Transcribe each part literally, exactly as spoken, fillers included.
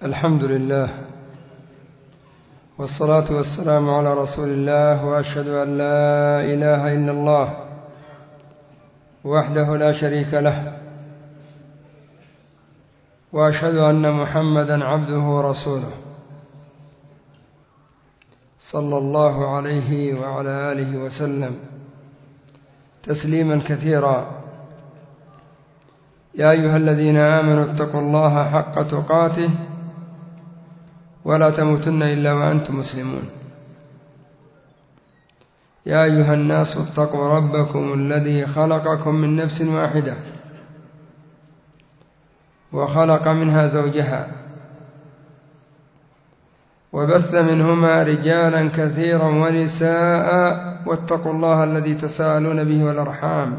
الحمد لله والصلاة والسلام على رسول الله، وأشهد أن لا إله إلا الله وحده لا شريك له، وأشهد أن محمدا عبده ورسوله صلى الله عليه وعلى آله وسلم تسليما كثيرا. يا أيها الذين آمنوا اتقوا الله حق تقاته ولا تموتن إلا وأنتم مسلمون. يا أيها الناس اتقوا ربكم الذي خلقكم من نفس واحدة وخلق منها زوجها وبث منهما رجالا كثيرا ونساء، واتقوا الله الذي تساءلون به والأرحام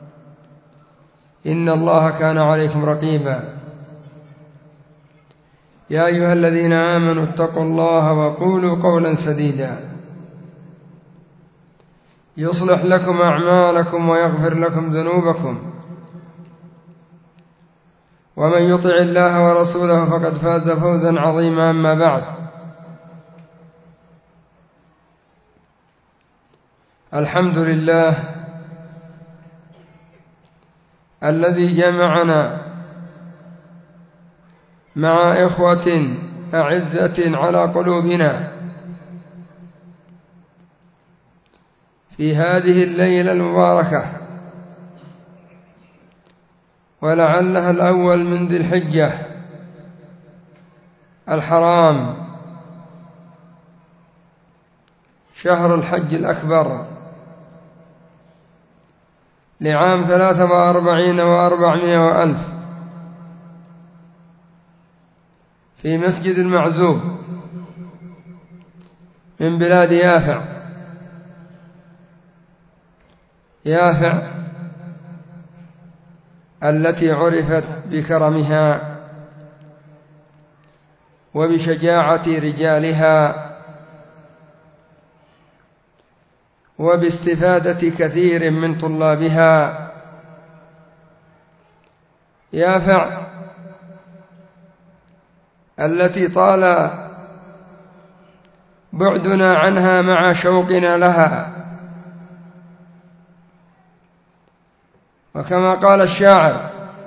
إن الله كان عليكم رقيبا. يا أيها الذين آمنوا اتقوا الله وقولوا قولا سديدا يصلح لكم أعمالكم ويغفر لكم ذنوبكم، ومن يطع الله ورسوله فقد فاز فوزا عظيما. أما بعد، الحمد لله الذي جمعنا مع إخوة أعزة على قلوبنا في هذه الليلة المباركة، ولعلها الأول من ذي الحجة الحرام، شهر الحج الأكبر، لعام ثلاثة وأربعين وأربعمائة وألف، في مسجد المعزوب من بلاد يافع. يافع التي عرفت بكرمها وبشجاعة رجالها وباستفادة كثير من طلابها. يافع التي طال بعدنا عنها مع شوقنا لها، وكما قال الشاعر: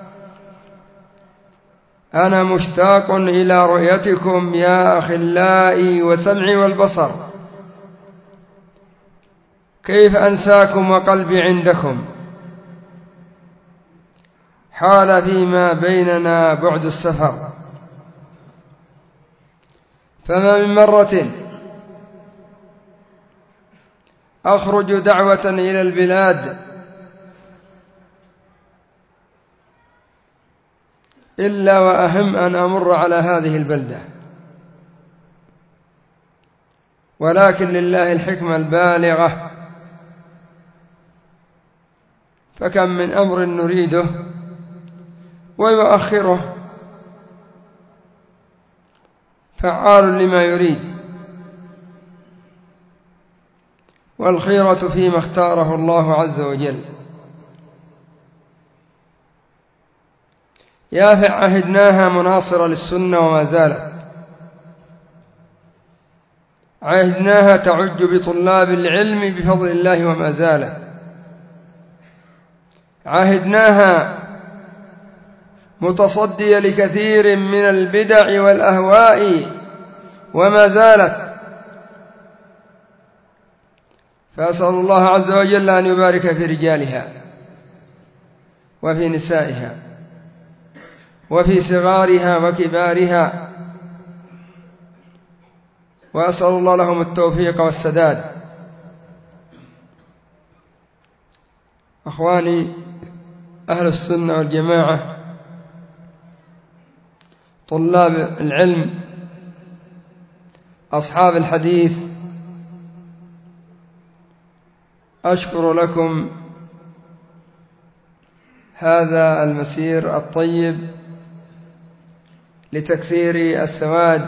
أنا مشتاق إلى رؤيتكم يا أخلائي وسمعي والبصر، كيف أنساكم وقلبي عندكم، حال فيما بيننا بعد السفر. فما من مرة أخرج دعوة إلى البلاد إلا وأهم أن أمر على هذه البلدة، ولكن لله الحكمة البالغة، فكم من أمر نريده ويؤخره، فعال لما يريد، والخيرة فيما اختاره الله عز وجل. يافع عهدناها مناصرة للسنة وما زالت، عهدناها تعج بطلاب العلم بفضل الله وما زالت، عهدناها متصدية لكثير من البدع والأهواء وما زالت. فأسأل الله عز وجل أن يبارك في رجالها وفي نسائها وفي صغارها وكبارها، وأسأل الله لهم التوفيق والسداد. أخواني أهل السنة والجماعة، طلاب العلم، أصحاب الحديث، أشكر لكم هذا المسير الطيب لتكثير السواد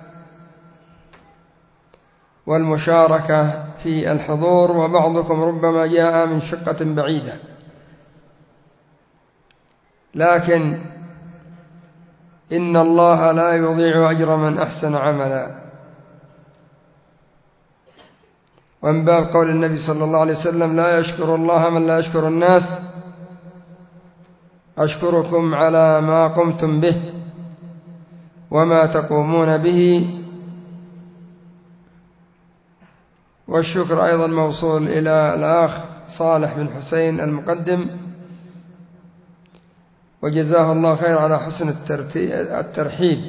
والمشاركة في الحضور، وبعضكم ربما جاء من شقة بعيدة، لكن إن الله لا يضيع أجر من أحسن عملا. ومن باب قول النبي صلى الله عليه وسلم: لا يشكر الله من لا يشكر الناس. أشكركم على ما قمتم به وما تقومون به. والشكر أيضا موصول إلى الأخ صالح بن حسين المقدم، وجزاه الله خير على حسن الترحيب.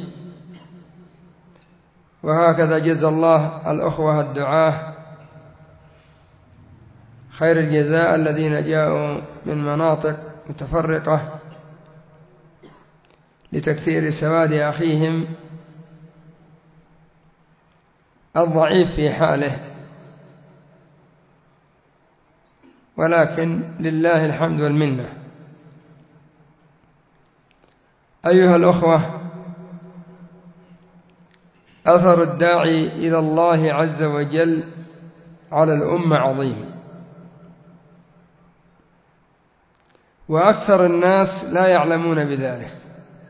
وهكذا جزا الله الأخوة الدعاة خير الجزاء الذين جاءوا من مناطق متفرقة لتكثير سواد أخيهم الضعيف في حاله. ولكن لله الحمد والمنة. أيها الأخوة، أثر الداعي إلى الله عز وجل على الأمة عظيم، وأكثر الناس لا يعلمون بذلك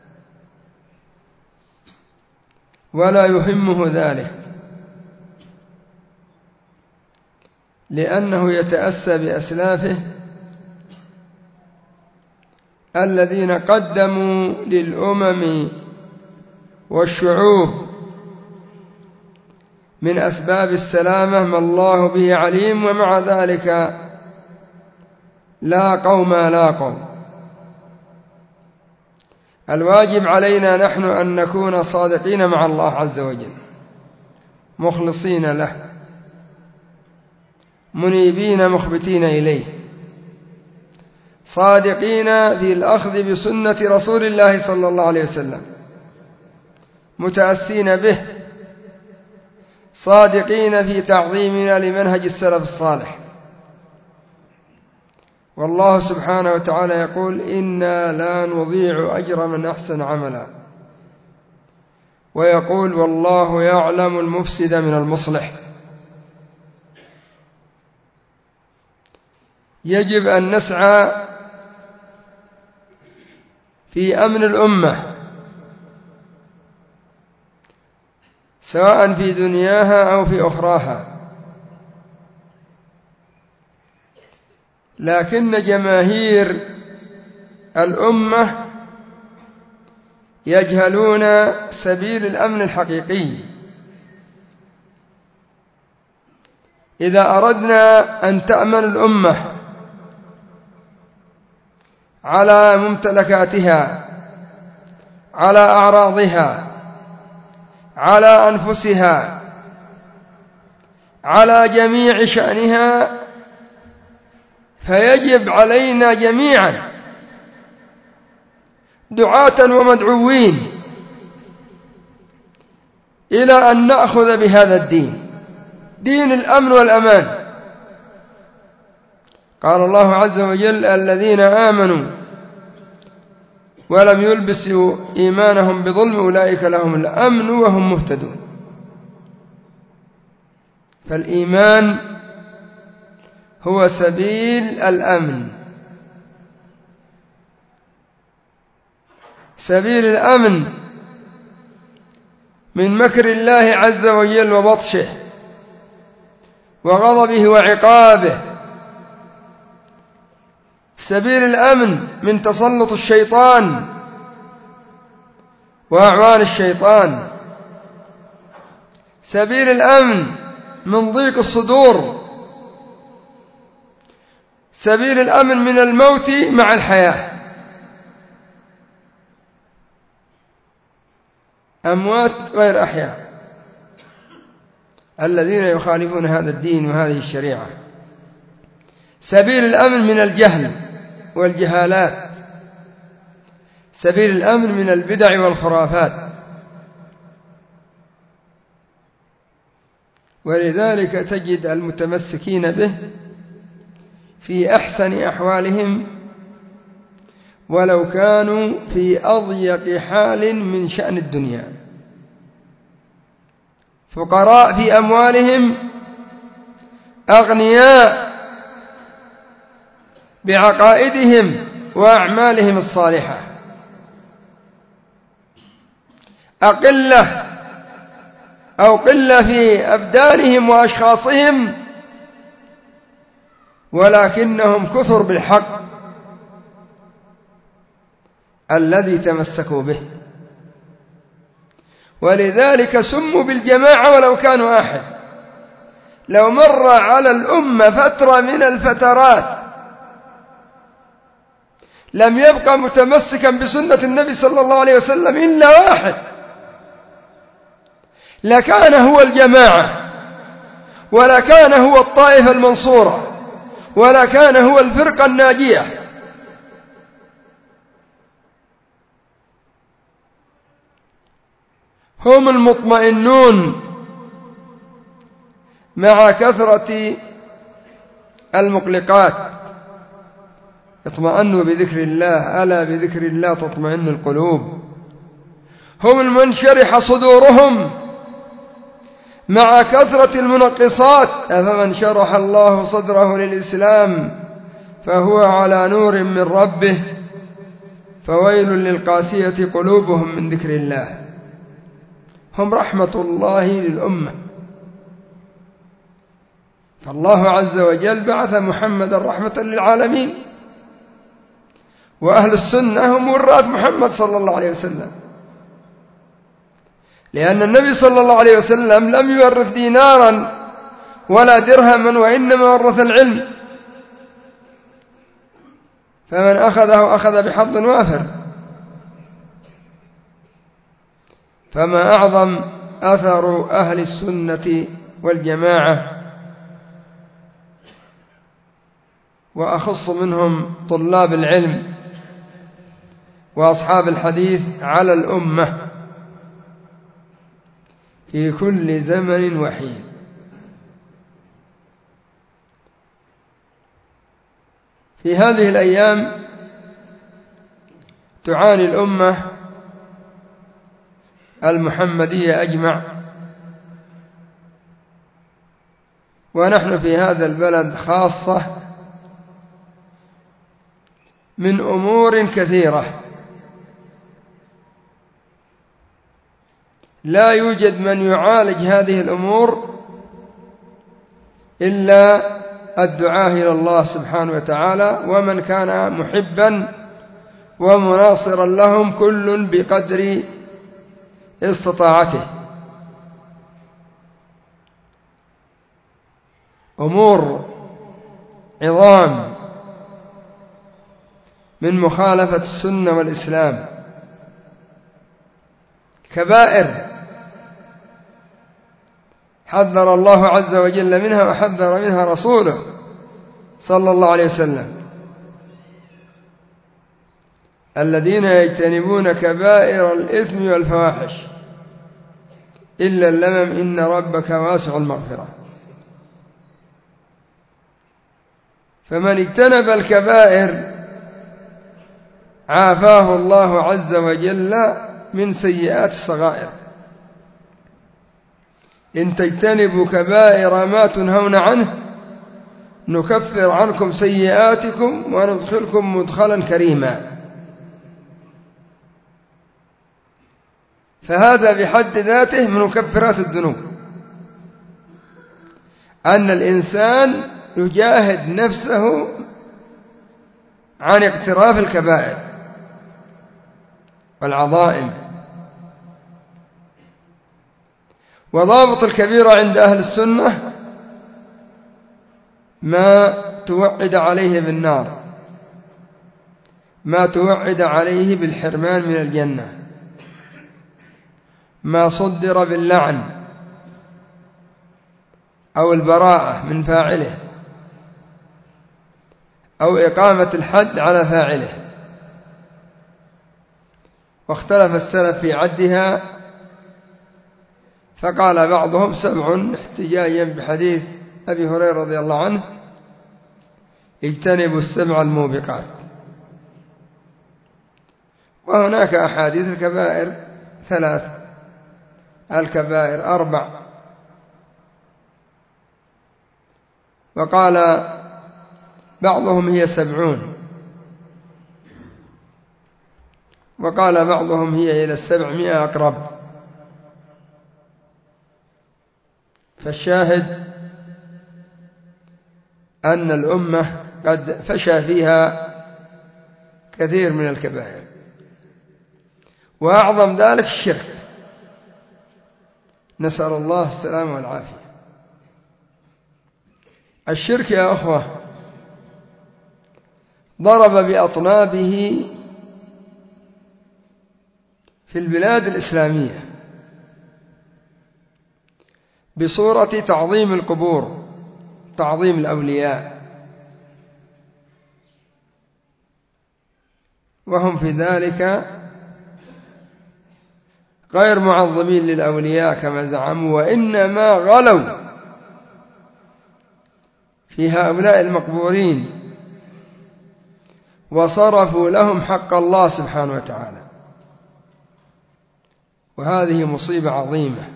ولا يهمه ذلك، لأنه يتأسى بأسلافه الذين قدموا للأمم والشعوب من أسباب السلامة ما الله به عليم، ومع ذلك لا قوم لا قوم. الواجب علينا نحن أن نكون صادقين مع الله عز وجل، مخلصين له، منيبين مخبتين إليه، صادقين في الأخذ بسنة رسول الله صلى الله عليه وسلم، متأسين به، صادقين في تعظيمنا لمنهج السلف الصالح. والله سبحانه وتعالى يقول: إنا لا نضيع أجر من أحسن عملا. ويقول: والله يعلم المفسد من المصلح. يجب أن نسعى في أمن الأمة، سواء في دنياها أو في أخراها. لكن جماهير الأمة يجهلون سبيل الأمن الحقيقي. إذا أردنا أن تأمن الأمة على ممتلكاتها، على أعراضها، على أنفسها، على جميع شأنها، فيجب علينا جميعا دعاة ومدعوين إلى أن نأخذ بهذا الدين، دين الأمن والأمان. قال الله عز وجل: الذين آمنوا ولم يلبسوا إيمانهم بظلم أولئك لهم الأمن وهم مهتدون. فالإيمان هو سبيل الأمن، سبيل الأمن من مكر الله عز وجل وبطشه وغضبه وعقابه، سبيل الأمن من تسلط الشيطان وأعوان الشيطان، سبيل الأمن من ضيق الصدور، سبيل الأمن من الموت مع الحياة. أموات غير أحياء الذين يخالفون هذا الدين وهذه الشريعة. سبيل الأمن من الجهل والجهالات، سبيل الأمن من البدع والخرافات. ولذلك تجد المتمسكين به في أحسن أحوالهم ولو كانوا في أضيق حال من شأن الدنيا، فقراء في أموالهم، أغنياء بعقائدهم وأعمالهم الصالحة. أقلة أو قلة في أبدانهم وأشخاصهم، ولكنهم كثر بالحق الذي تمسكوا به، ولذلك سموا بالجماعة ولو كانوا أحد. لو مر على الأمة فترة من الفترات لم يبقى متمسكا بسنة النبي صلى الله عليه وسلم إلا واحد، لكان هو الجماعة، ولا كان هو الطائفة المنصورة، ولا كان هو الفرقة الناجية. هم المطمئنون مع كثرة المقلقات، اطمئنوا بذكر الله، ألا بذكر الله تطمئن القلوب. هم المنشرح صدورهم مع كثرة المنقصات، أفمن شرح الله صدره للإسلام فهو على نور من ربه فويل للقاسية قلوبهم من ذكر الله. هم رحمة الله للأمة، فالله عز وجل بعث محمدا رحمة للعالمين، وأهل السنة هم وراث محمد صلى الله عليه وسلم، لأن النبي صلى الله عليه وسلم لم يورث دينارا ولا درهما، وإنما ورث العلم، فمن أخذه أخذ بحظ وافر. فما أعظم أثر أهل السنة والجماعة، وأخص منهم طلاب العلم وأصحاب الحديث على الأمة في كل زمن وحين. في هذه الأيام تعاني الأمة المحمدية أجمع، ونحن في هذا البلد خاصة، من أمور كثيرة لا يوجد من يعالج هذه الأمور إلا الدعاء إلى الله سبحانه وتعالى، ومن كان محبا ومناصرا لهم كل بقدر استطاعته. أمور عظام من مخالفة السنة والإسلام، كبائر حذر الله عز وجل منها وحذر منها رسوله صلى الله عليه وسلم. الذين يجتنبون كبائر الإثم والفواحش إلا اللمم إن ربك واسع المغفرة. فمن اجتنب الكبائر عافاه الله عز وجل من سيئات الصغائر. إن تجتنبوا كبائر ما تنهون عنه نكفر عنكم سيئاتكم وندخلكم مدخلا كريما. فهذا بحد ذاته من مكفرات الذنوب، أن الإنسان يجاهد نفسه عن اقتراف الكبائر والعظائم. وضابط الكبيرة عند أهل السنة ما توعد عليه بالنار، ما توعد عليه بالحرمان من الجنة، ما صدر باللعن أو البراءة من فاعله أو إقامة الحد على فاعله. واختلف السلف في عدها، فقال بعضهم سبع احتجاجا بحديث أبي هريرة رضي الله عنه اجتنبوا السبع الموبقات. وهناك أحاديث الكبائر ثلاث، الكبائر أربع. وقال بعضهم هي سبعون، وقال بعضهم هي إلى السبعمائة أقرب. فالشاهد أن الأمة قد فشى فيها كثير من الكبائر، وأعظم ذلك الشرك، نسأل الله السلامة والعافية. الشرك يا أخوة ضرب بأطنابه في البلاد الإسلامية بصورة تعظيم القبور، تعظيم الأولياء، وهم في ذلك غير معظمين للأولياء كما زعموا، وإنما غلوا في هؤلاء المقبورين وصرفوا لهم حق الله سبحانه وتعالى، وهذه مصيبة عظيمة.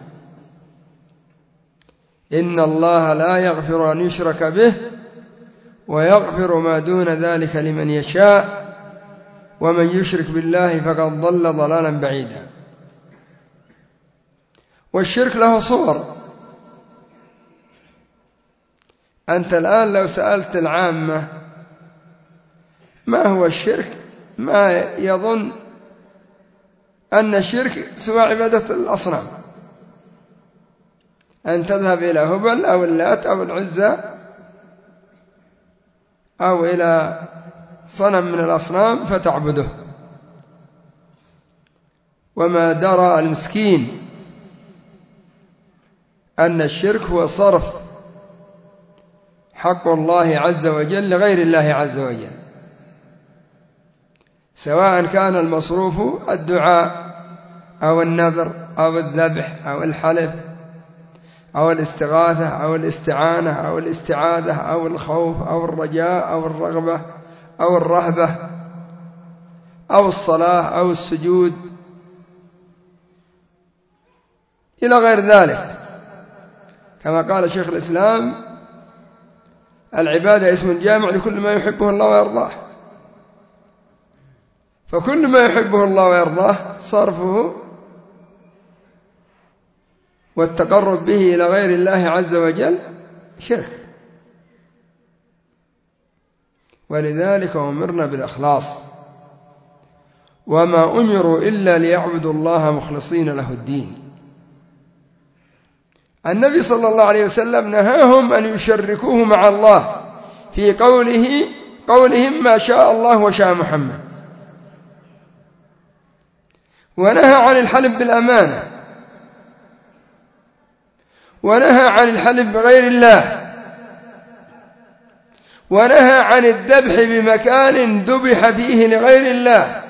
إن الله لا يغفر أن يشرك به ويغفر ما دون ذلك لمن يشاء، ومن يشرك بالله فقد ضل ضلالا بعيدا. والشرك له صور. أنت الآن لو سألت العامة ما هو الشرك، ما يظن أن الشرك سوى عبادة الأصنام، أن تذهب إلى هبل أو اللات أو العزى أو إلى صنم من الأصنام فتعبده. وما درى المسكين أن الشرك هو صرف حق الله عز وجل لغير الله عز وجل، سواء كان المصروف الدعاء أو النذر أو الذبح أو الحلف أو الاستغاثة أو الاستعانة أو الاستعاذة أو الخوف أو الرجاء أو الرغبة أو الرهبة أو الصلاة أو السجود إلى غير ذلك. كما قال شيخ الإسلام: العبادة اسم جامع لكل ما يحبه الله ويرضاه. فكل ما يحبه الله ويرضاه صرفه والتقرب به إلى غير الله عز وجل شرك. ولذلك أمرنا بالإخلاص، وما أمروا إلا ليعبدوا الله مخلصين له الدين. النبي صلى الله عليه وسلم نهاهم أن يشركوه مع الله في قوله قولهم ما شاء الله وشاء محمد، ونهى عن الحلف بالأمانة، ونهى عن الحلف بغير الله، ونهى عن الذبح بمكان ذبح فيه لغير الله،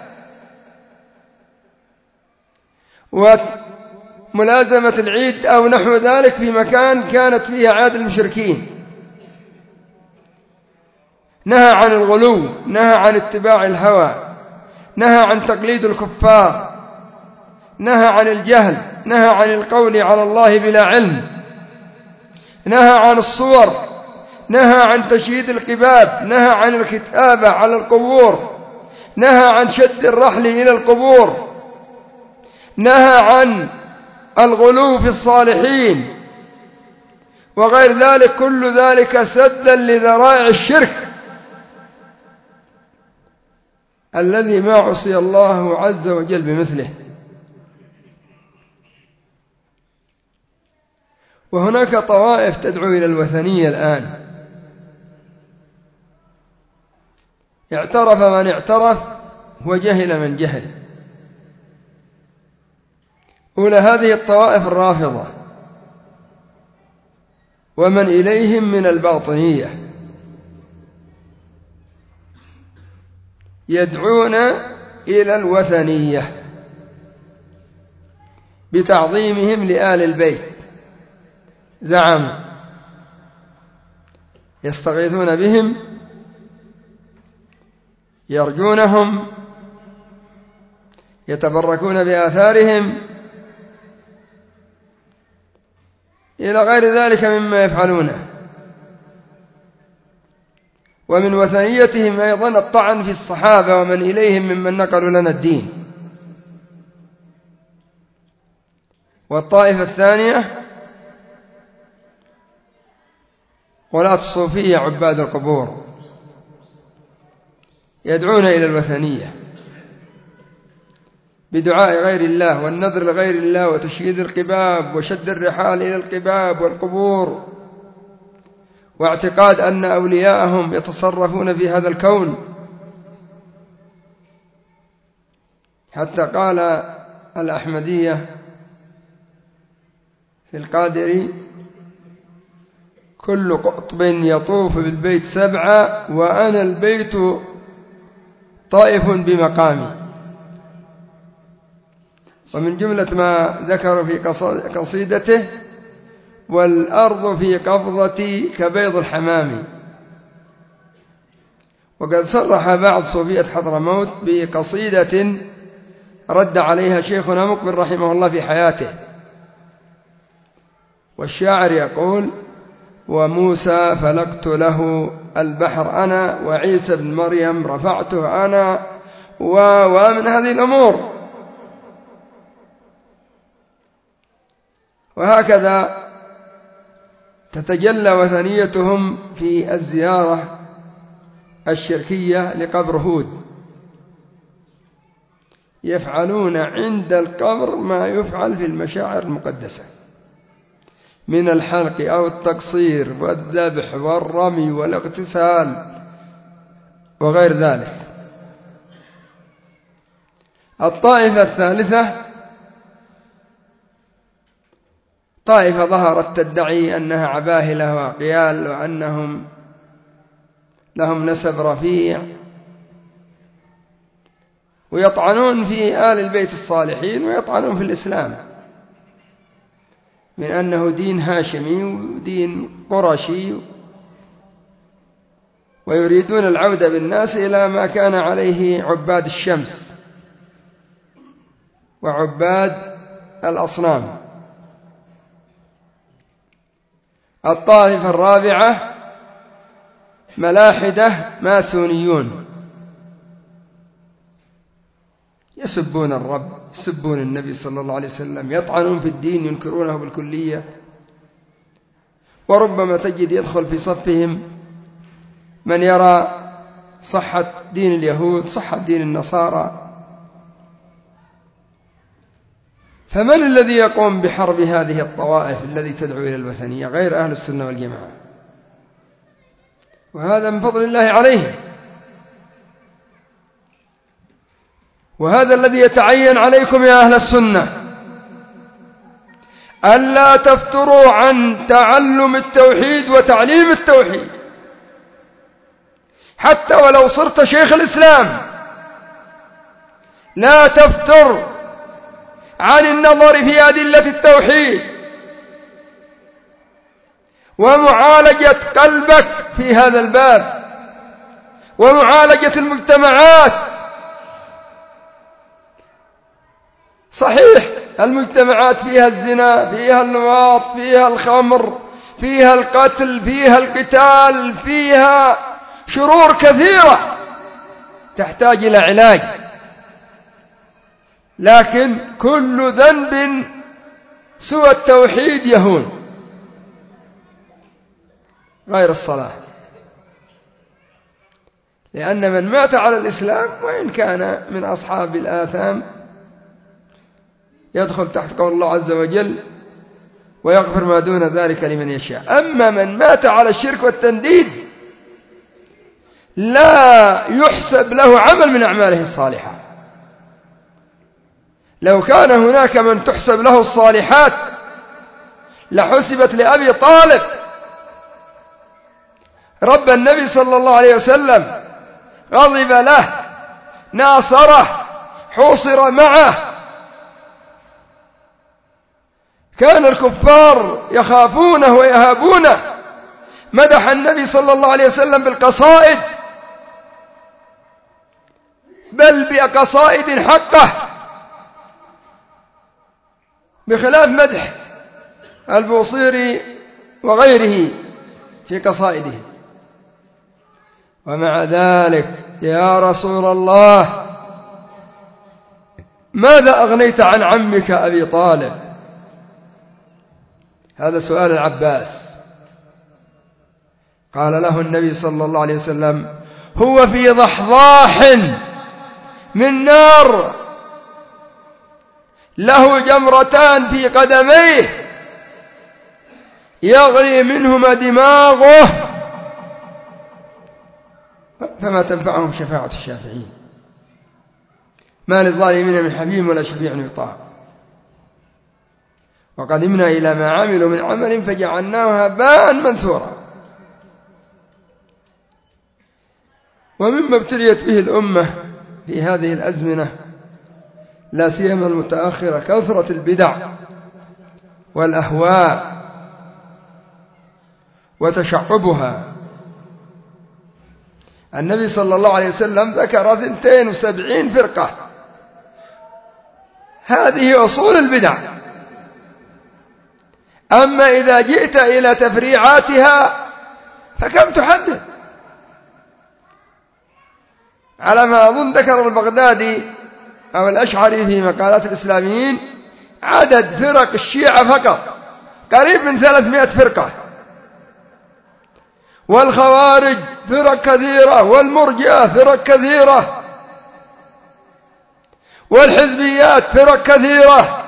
وملازمة العيد أو نحو ذلك في مكان كانت فيه عاد المشركين. نهى عن الغلو، نهى عن اتباع الهوى، نهى عن تقليد الكفار، نهى عن الجهل، نهى عن القول على الله بلا علم، نهى عن الصور، نهى عن تشييد القباب، نهى عن الكتابة على القبور، نهى عن شد الرحل إلى القبور، نهى عن الغلو في الصالحين، وغير ذلك، كل ذلك سدا لذرائع الشرك الذي ما عصي الله عز وجل بمثله. وهناك طوائف تدعو إلى الوثنية الآن، اعترف من اعترف وجهل من جهل. أولى هذه الطوائف الرافضة ومن إليهم من الباطنية، يدعون إلى الوثنية بتعظيمهم لآل البيت. زعم يستغيثون بهم، يرجونهم، يتبركون بآثارهم، إلى غير ذلك مما يفعلونه. ومن وثنيتهم أيضا الطعن في الصحابة ومن إليهم ممن نقلوا لنا الدين. والطائفة الثانية غلاة الصوفية عباد القبور يدعون إلى الوثنية بدعاء غير الله والنذر لغير الله وتشييد القباب وشد الرحال إلى القباب والقبور، واعتقاد أن أولياءهم يتصرفون في هذا الكون. حتى قال الأحمدية في القادري: كل قطب يطوف بالبيت سبعة وأنا البيت طائف بمقامي. ومن جملة ما ذكر في قصيدته: والأرض في قبضتي كبيض الحمام. وقد صرح بعض صوفية حضرموت بقصيدة رد عليها شيخنا مقبل رحمه الله في حياته، والشاعر يقول: وموسى فلقت له البحر أنا وعيسى بن مريم رفعته أنا، ومن هذه الأمور. وهكذا تتجلى وثنيتهم في الزيارة الشركية لقبر هود، يفعلون عند القبر ما يفعل في المشاعر المقدسة من الحلق أو التقصير والذبح والرمي والاغتسال وغير ذلك. الطائفة الثالثة طائفة ظهرت تدعي أنها عباهلة وأقيال وأنهم لهم نسب رفيع، ويطعنون في آل البيت الصالحين ويطعنون في الإسلام من أنه دين هاشمي ودين قرشي، ويريدون العودة بالناس إلى ما كان عليه عباد الشمس وعباد الأصنام. الطائفة الرابعة ملاحدة ماسونيون، يسبون الرب، يسبون النبي صلى الله عليه وسلم، يطعنون في الدين، ينكرونه بالكلية. وربما تجد يدخل في صفهم من يرى صحة دين اليهود، صحة دين النصارى. فمن الذي يقوم بحرب هذه الطوائف التي تدعو إلى الوثنية غير أهل السنة والجماعة؟ وهذا من فضل الله عليه، وهذا الذي يتعين عليكم يا أهل السنة، ألا تفتروا عن تعلم التوحيد وتعليم التوحيد، حتى ولو صرت شيخ الإسلام لا تفتر عن النظر في أدلة التوحيد ومعالجة قلبك في هذا الباب ومعالجة المجتمعات. صحيح المجتمعات فيها الزنا، فيها اللواط، فيها الخمر، فيها القتل، فيها القتال، فيها شرور كثيرة تحتاج إلى علاج، لكن كل ذنب سوى التوحيد يهون، غير الصلاة. لأن من مات على الإسلام وإن كان من أصحاب الآثام يدخل تحت قول الله عز وجل: ويغفر ما دون ذلك لمن يشاء. أما من مات على الشرك والتنديد لا يحسب له عمل من أعماله الصالحة. لو كان هناك من تحسب له الصالحات لحسبت لأبي طالب، رب النبي صلى الله عليه وسلم، غضب له، ناصره، حوصر معه. كان الكفار يخافونه ويهابونه. مدح النبي صلى الله عليه وسلم بالقصائد، بل بقصائد حقه، بخلاف مدح البوصيري وغيره في قصائده. ومع ذلك يا رسول الله ماذا أغنيت عن عمك أبي طالب؟ هذا سؤال العباس. قال له النبي صلى الله عليه وسلم: هو في ضحضاح من نار له جمرتان في قدميه يغلي منهما دماغه، فما تنفعهم شفاعة الشافعين. ما للظالمين من حميم ولا شفيع يطاع. وقدمنا إلى ما عملوا من عمل فجعلناه هباء منثورا. ومما ابتليت به الأمة في هذه الأزمنة لا سيما المتأخرة كثرة البدع والأهواء وتشعبها. النبي صلى الله عليه وسلم ذكر اثنتين وسبعين فرقة، هذه أصول البدع. أما إذا جئت إلى تفريعاتها فكم تحدث؟ على ما أظن ذكر البغدادي أو الأشعري في مقالات الإسلاميين عدد فرق الشيعة فقط قريب من ثلاثمائة فرقة، والخوارج فرق كثيرة، والمرجئة فرق كثيرة، والحزبيات فرق كثيرة.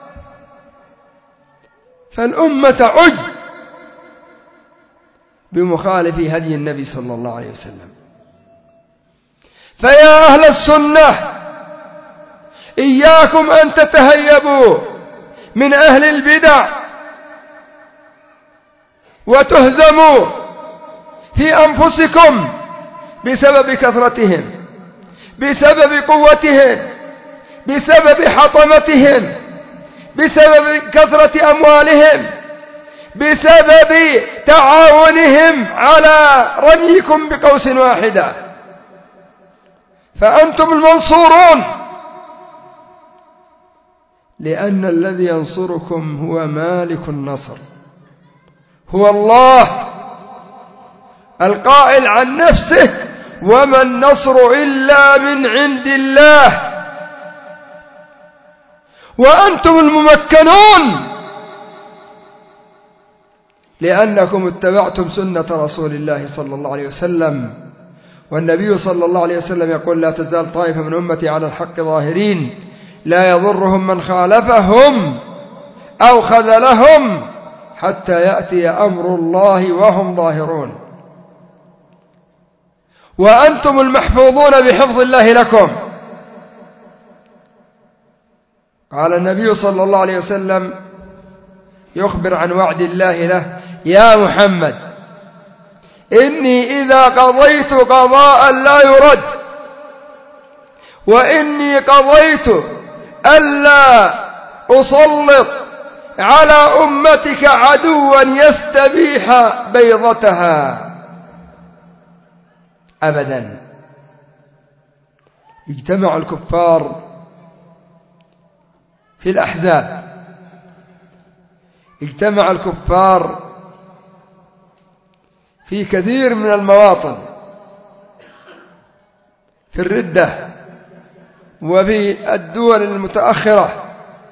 فالأمة تعج بمخالف هدي النبي صلى الله عليه وسلم. فيا أهل السنة إياكم أن تتهيبوا من أهل البدع وتهزموا في أنفسكم بسبب كثرتهم، بسبب قوتهم، بسبب حطمتهم، بسبب كثرة أموالهم، بسبب تعاونهم على رميكم بقوس واحدة. فأنتم المنصورون، لأن الذي ينصركم هو مالك النصر، هو الله القائل عن نفسه: وما النصر إلا من عند الله. وأنتم الممكنون لأنكم اتبعتم سنة رسول الله صلى الله عليه وسلم. والنبي صلى الله عليه وسلم يقول: لا تزال طائفة من أمتي على الحق ظاهرين لا يضرهم من خالفهم أو خذلهم حتى يأتي أمر الله وهم ظاهرون. وأنتم المحفوظون بحفظ الله لكم. قال النبي صلى الله عليه وسلم يخبر عن وعد الله له: يا محمد إني إذا قضيت قضاء لا يرد، وإني قضيت ألا أسلط على أمتك عدوا يستبيح بيضتها أبدا. اجتمع الكفار في الأحزاب، اجتمع الكفار في كثير من المواطن في الردة وفي الدول المتأخرة،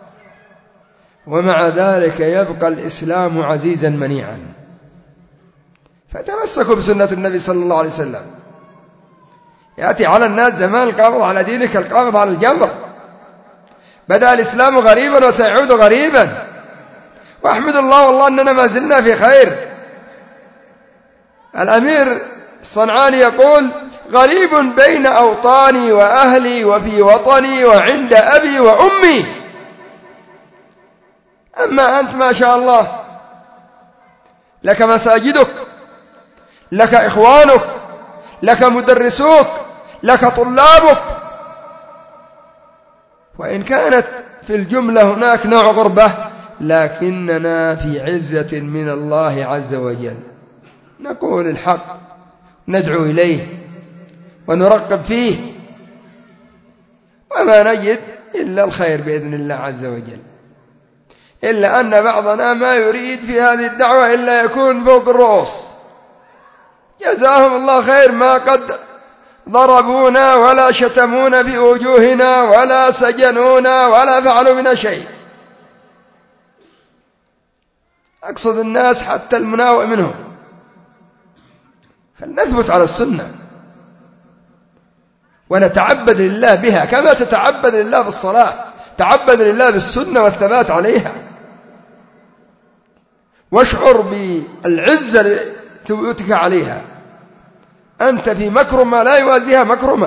ومع ذلك يبقى الإسلام عزيزا منيعا. فتمسكوا بسنة النبي صلى الله عليه وسلم. يأتي على الناس زمان القابض على دينك القابض على الجمر. بدأ الإسلام غريبا وسيعود غريبا، وأحمد الله والله أننا ما زلنا في خير. الأمير الصنعاني يقول: غريب بين أوطاني وأهلي وفي وطني وعند أبي وأمي. أما أنت ما شاء الله لك مساجدك، لك إخوانك، لك مدرسوك، لك طلابك. وإن كانت في الجملة هناك نوع غربة، لكننا في عزة من الله عز وجل. نقول الحق، ندعو إليه ونرقب فيه، وما نجد إلا الخير بإذن الله عز وجل. إلا أن بعضنا ما يريد في هذه الدعوة إلا يكون فوق الرؤوس. جزاهم الله خير، ما قد ضربونا ولا شتمونا في وجوهنا ولا سجنونا ولا فعلوا بنا شيء. أقصد الناس حتى المناوئ منهم. نثبت على السنة ونتعبد لله بها كما تتعبد لله بالصلاة، تعبد لله بالسنة والثبات عليها، واشعر بالعزة لثبوتك عليها. أنت في مكرمة لا يوازيها مكرمة.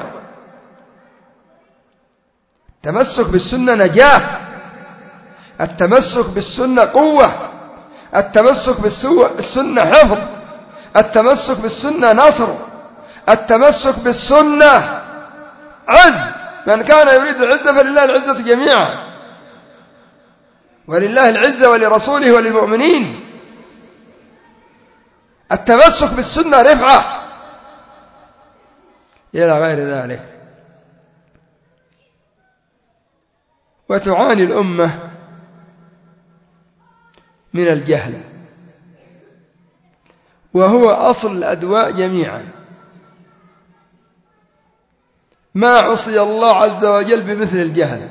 التمسك بالسنة نجاة، التمسك بالسنة قوة، التمسك بالسنة حفظ، التمسك بالسنة نصر، التمسك بالسنة عز. من كان يريد العزة فلله العزة جميعا، ولله العزة ولرسوله وللمؤمنين. التمسك بالسنة رفعة إلى غير ذلك. وتعاني الأمة من الجهل، وهو أصل الأدواء جميعا. ما عصي الله عز وجل بمثل الجهل،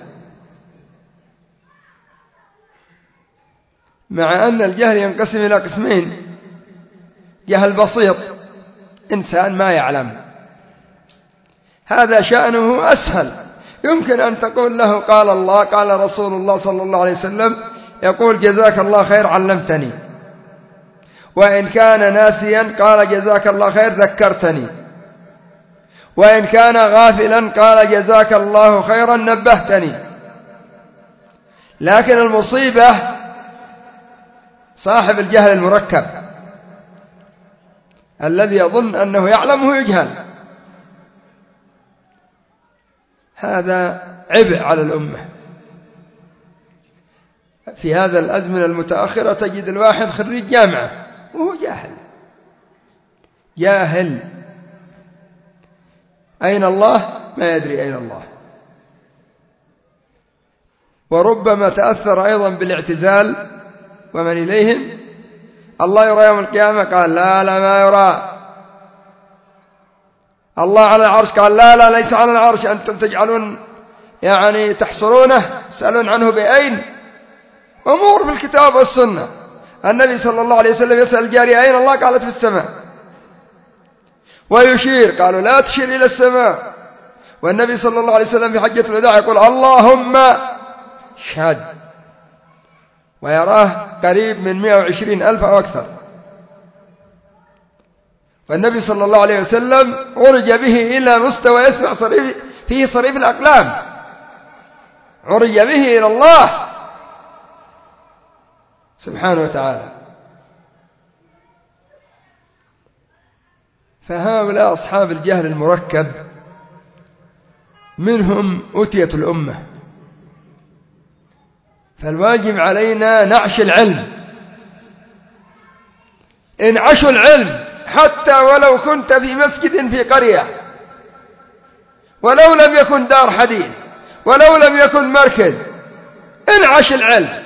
مع أن الجهل ينقسم إلى قسمين: جهل بسيط، إنسان ما يعلم، هذا شأنه أسهل، يمكن أن تقول له قال الله قال رسول الله صلى الله عليه وسلم، يقول جزاك الله خير علمتني. وإن كان ناسيا قال جزاك الله خير ذكرتني. وإن كان غافلا قال جزاك الله خيرا نبهتني. لكن المصيبة صاحب الجهل المركب الذي يظن أنه يعلم ويجهل، هذا عبء على الأمة. في هذا الأزمنة المتأخرة تجد الواحد خريج جامعة وهو جاهل جاهل أين الله؟ ما يدري أين الله. وربما تأثر أيضا بالاعتزال ومن إليهم. الله يرى يوم القيامة، قال لا لا ما يرى. الله على العرش، قال لا لا ليس على العرش، أنتم تجعلون يعني تحصرونه، تسألون عنه بأين. أمور في الكتاب والسنة. النبي صلى الله عليه وسلم يسأل الجارية أين الله؟ قالت في السماء. ويشير، قالوا لا تشير إلى السماء. والنبي صلى الله عليه وسلم في حجة الوداع يقول اللهم شهد، ويراه قريب من مئة وعشرين ألف أو أكثر. والنبي صلى الله عليه وسلم عرج به إلى مستوى يسمع صريف فيه صريف الأقلام، عرج به إلى الله سبحانه وتعالى. فهؤلاء أصحاب الجهل المركب منهم أتيت الأمة. فالواجب علينا نعش العلم، انعشوا العلم حتى ولو كنت في مسجد في قرية، ولو لم يكن دار حديث، ولو لم يكن مركز، انعش العلم،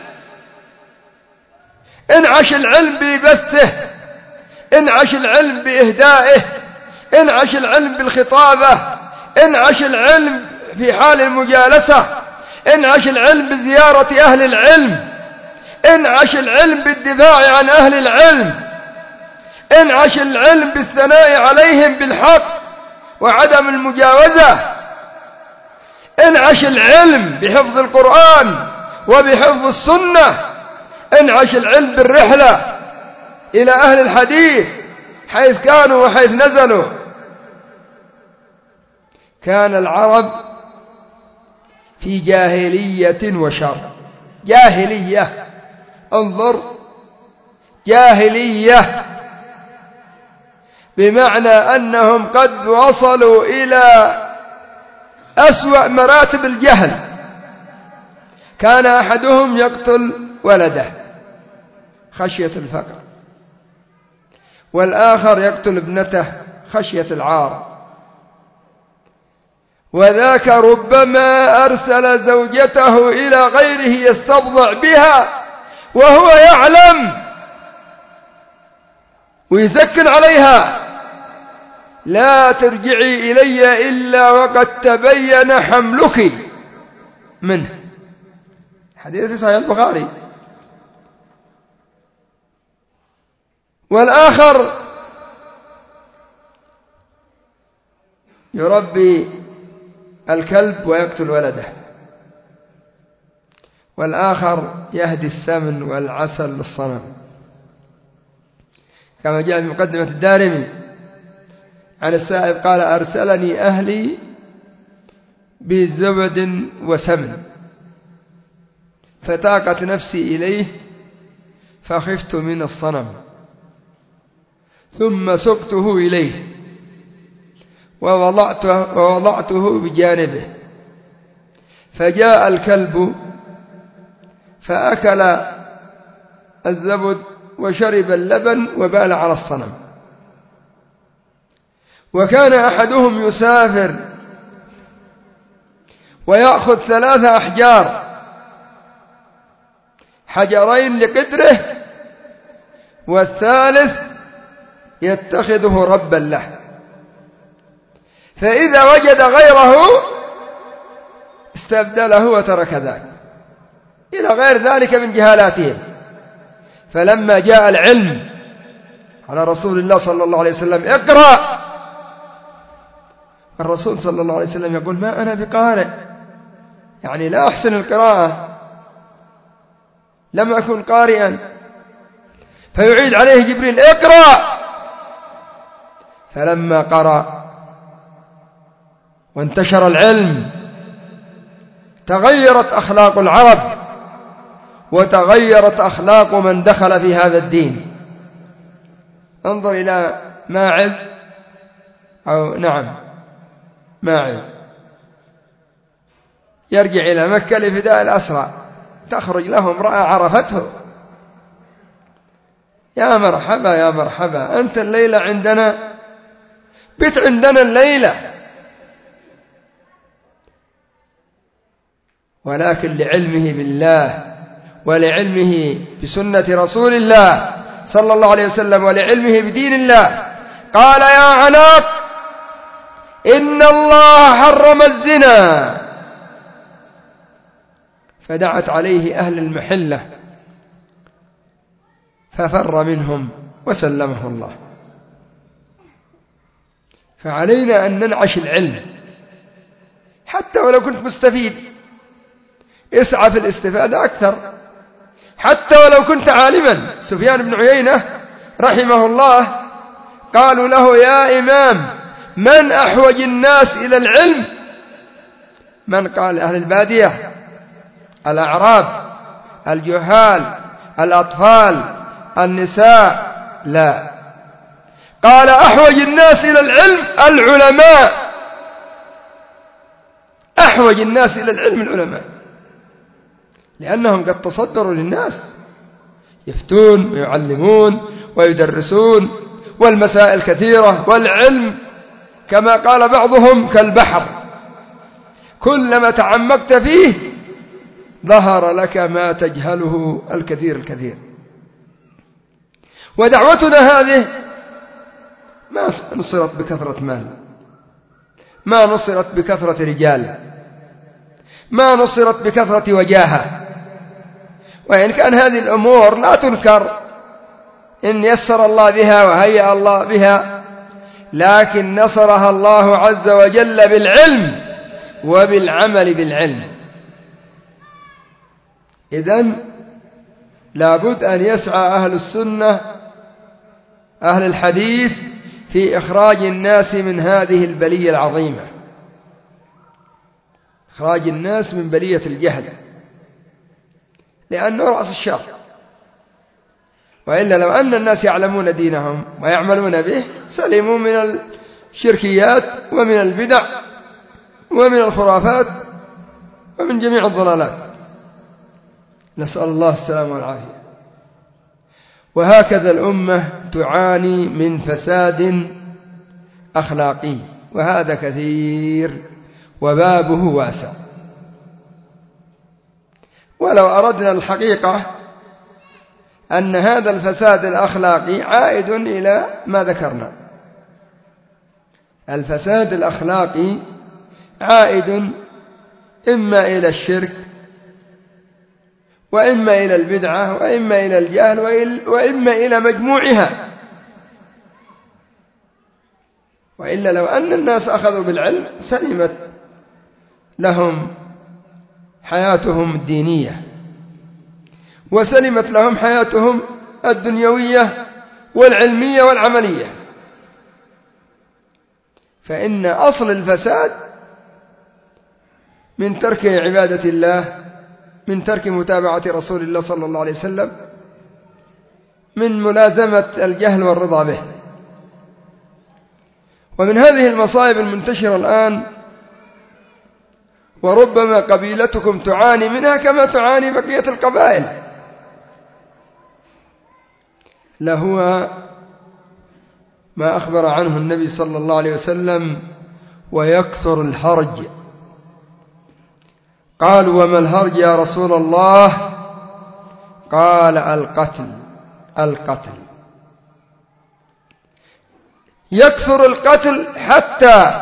انعش العلم ببثه، انعش العلم بإهدائه، انعش العلم بالخطابة، انعش العلم في حال المجالسة، انعش العلم بزيارة أهل العلم، انعش العلم بالدفاع عن أهل العلم، انعش العلم بالثناء عليهم بالحق وعدم المجاوزة، انعش العلم بحفظ القرآن وبحفظ السنة، انعش العلم بالرحلة إلى أهل الحديث حيث كانوا وحيث نزلوا. كان العرب في جاهلية وشر. جاهلية، انظر، جاهلية بمعنى أنهم قد وصلوا إلى أسوأ مراتب الجهل. كان أحدهم يقتل ولده خشية الفقر، والآخر يقتل ابنته خشية العار، وذاك ربما أرسل زوجته إلى غيره يستبضع بها وهو يعلم ويسكن عليها: لا ترجعي إلي إلا وقد تبين حملك منه. حديث في صحيح البخاري. والآخر يربي الكلب ويقتل ولده، والآخر يهدي السمن والعسل للصنم، كما جاء في مقدمة الدارمي عن السائب قال: أرسلني أهلي بزبد وسمن فتاقت نفسي إليه فخفت من الصنم، ثم سقته إليه ووضعته, ووضعته بجانبه، فجاء الكلب فأكل الزبد وشرب اللبن وبال على الصنم. وكان أحدهم يسافر ويأخذ ثلاثة أحجار، حجرين لقدره والثالث يتخذه ربا له، فإذا وجد غيره استبدله وترك ذاك، إلى غير ذلك من جهالاتهم. فلما جاء العلم على رسول الله صلى الله عليه وسلم: اقرأ، الرسول صلى الله عليه وسلم يقول: ما أنا بقارئ، يعني لا أحسن القراءة، لم أكن قارئا. فيعيد عليه جبريل: اقرأ. فلما قرأ وانتشر العلم تغيرت أخلاق العرب وتغيرت أخلاق من دخل في هذا الدين. انظر إلى ماعز، أو نعم ماعز، يرجع إلى مكة لفداء الأسرى، تخرج له امرأة عرفته: يا مرحبا يا مرحبا، أنت الليلة عندنا، بت عندنا الليلة. ولكن لعلمه بالله ولعلمه بسنة رسول الله صلى الله عليه وسلم ولعلمه بدين الله قال: يا عناق، إن الله حرم الزنا. فدعت عليه أهل المحلة ففر منهم وسلمه الله. فعلينا أن ننعش العلم حتى ولو كنت مستفيد، اسعى في الاستفادة أكثر، حتى ولو كنت عالما. سفيان بن عيينة رحمه الله قالوا له: يا إمام، من أحوج الناس إلى العلم؟ من؟ قال: أهل البادية، الأعراب، الجهال، الأطفال، النساء. لا، قال: أحوج الناس إلى العلم العلماء، أحوج الناس إلى العلم العلماء، لأنهم قد تصدروا للناس، يفتون ويعلمون ويدرسون، والمسائل كثيرة، والعلم كما قال بعضهم كالبحر، كلما تعمقت فيه ظهر لك ما تجهله الكثير الكثير. ودعوتنا هذه ما نصرت بكثرة مال، ما نصرت بكثرة رجال، ما نصرت بكثرة وجاهة، وإن كان هذه الأمور لا تنكر إن يسر الله بها وهيأ الله بها، لكن نصرها الله عز وجل بالعلم وبالعمل بالعلم. إذن لابد أن يسعى أهل السنة أهل الحديث في إخراج الناس من هذه البلية العظيمة، إخراج الناس من بلية الجهل، لأنه رأس الشر. وإلا لو أن الناس يعلمون دينهم ويعملون به سلموا من الشركيات ومن البدع ومن الخرافات ومن جميع الضلالات، نسأل الله السلامة والعافية. وهكذا الأمة تعاني من فساد أخلاقي، وهذا كثير وبابه واسع. ولو أردنا الحقيقة أن هذا الفساد الأخلاقي عائد إلى ما ذكرنا، الفساد الأخلاقي عائد إما إلى الشرك، وإما إلى البدعة، وإما إلى الجهل، وإما إلى مجموعها. وإلا لو أن الناس أخذوا بالعلم سلمت لهم حياتهم الدينية وسلمت لهم حياتهم الدنيوية والعلمية والعملية. فإن أصل الفساد من ترك عبادة الله، من ترك متابعة رسول الله صلى الله عليه وسلم، من ملازمة الجهل والرضا به. ومن هذه المصائب المنتشرة الآن، وربما قبيلتكم تعاني منها كما تعاني بقية القبائل، لهو ما أخبر عنه النبي صلى الله عليه وسلم: ويكثر الهرج. قالوا: وما الهرج يا رسول الله؟ قال: القتل القتل. يكثر القتل حتى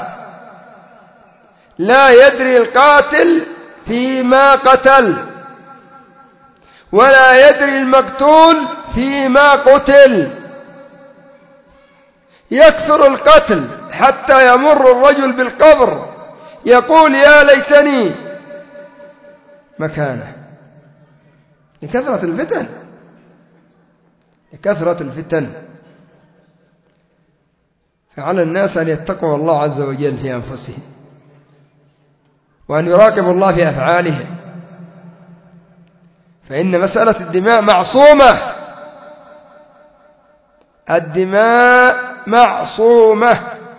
لا يدري القاتل فيما قتل، ولا يدري المقتول فيما قتل. يكثر القتل حتى يمر الرجل بالقبر يقول: يا ليتني مكانه، لكثرة الفتن، لكثرة الفتن. فعلى الناس أن يتقوا الله عز وجل في أنفسهم، وأن يراقبوا الله في أفعالهم، فإن مسألة الدماء معصومة، الدماء معصومة،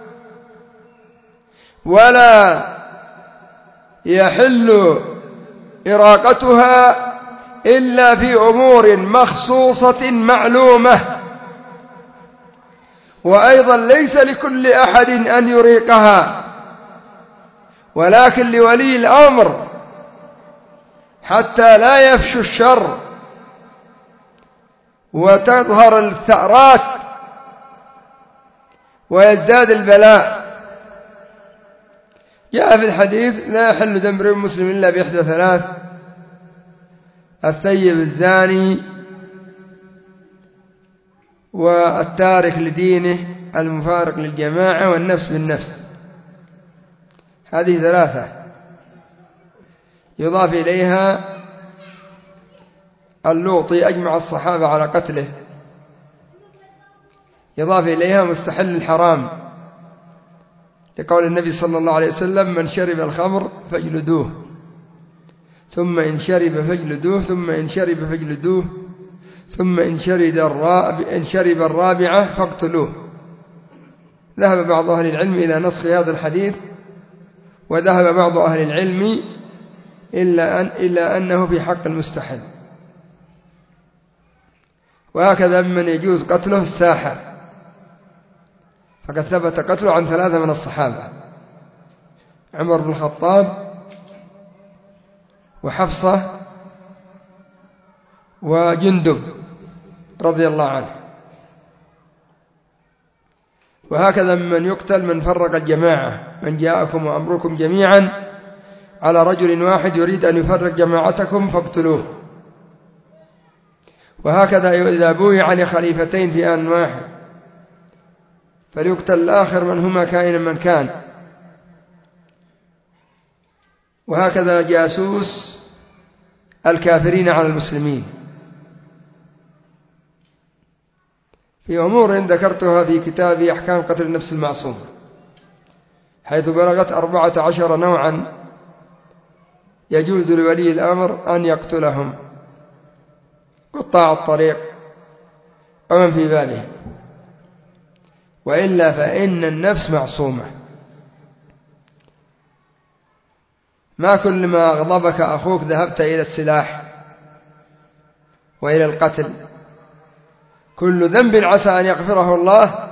ولا يحل إراقتها إلا في أمور مخصوصة معلومة. وأيضا ليس لكل أحد أن يريقها، ولكن لولي الأمر حتى لا يفشو الشر وتظهر الثأرات ويزداد البلاء. جاء في الحديث: لا يحل دم امرئ مسلم إلا بإحدى ثلاث: الثيب الزاني، والتارك لدينه، المفارق للجماعة، والنفس بالنفس. هذه ثلاثة يضاف إليها اللوطي أجمع الصحابة على قتله، يضاف إليها مستحل الحرام، لقول النبي صلى الله عليه وسلم: من شرب الخمر فاجلدوه، ثم إن شرب فاجلدوه، ثم إن شرب فاجلدوه، ثم إن شرب الرابعة فاقتلوه. ذهب بعض أهل العلم إلى نسخ هذا الحديث، وذهب بعض أهل العلم إلا, أن إلا أنه في حق المستحل. وهكذا من يجوز قتله الساحر، فقد ثبت قتله عن ثلاثة من الصحابة: عمر بن الخطاب، وحفصة، وجندب رضي الله عنه. وهكذا من يقتل من فرق الجماعة: من جاءكم وأمركم جميعا على رجل واحد يريد أن يفرق جماعتكم فاقتلوه. وهكذا إذا بويع لخليفتين في آن واحد فليقتل الآخر من هما كائنا من كان. وهكذا جاسوس الكافرين على المسلمين. في أمور ذكرتها في كتابي أحكام قتل النفس المعصومة، حيث بلغت أربعة عشر نوعا يجوز لولي الأمر أن يقتلهم: قطاع الطريق ومن في باله، وإلا فإن النفس معصومة. ما كل ما أغضبك أخوك ذهبت إلى السلاح وإلى القتل. كل ذنب عسى أن يغفره الله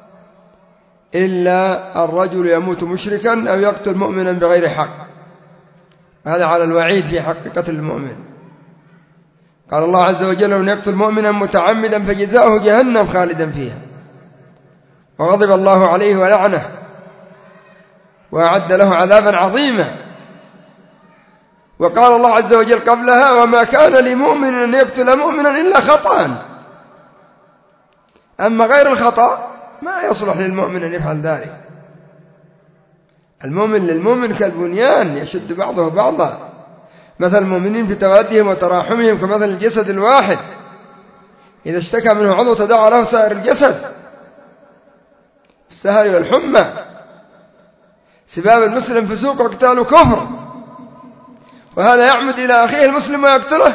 إلا الرجل يموت مشركا أو يقتل مؤمنا بغير حق، هذا على الوعيد في حق قتل المؤمن. قال الله عز وجل: ومن يقتل مؤمنا متعمدا فجزاؤه جهنم خالدا فيها، وغضب الله عليه ولعنه وأعد له عذابا عظيما. وقال الله عز وجل قبلها: وما كان لمؤمن أن يقتل مؤمنا إلا خطأ. أما غير الخطأ ما يصلح للمؤمن أن يفعل ذلك. المؤمن للمؤمن كالبنيان يشد بعضه بعضا، مثل المؤمنين في توادهم وتراحمهم كمثل الجسد الواحد إذا اشتكى منه عضو تداعى له سائر الجسد. السهر والحمى. سباب المسلم فسوق وقتاله كفر، وهذا يعمد إلى أخيه المسلم ويقتله.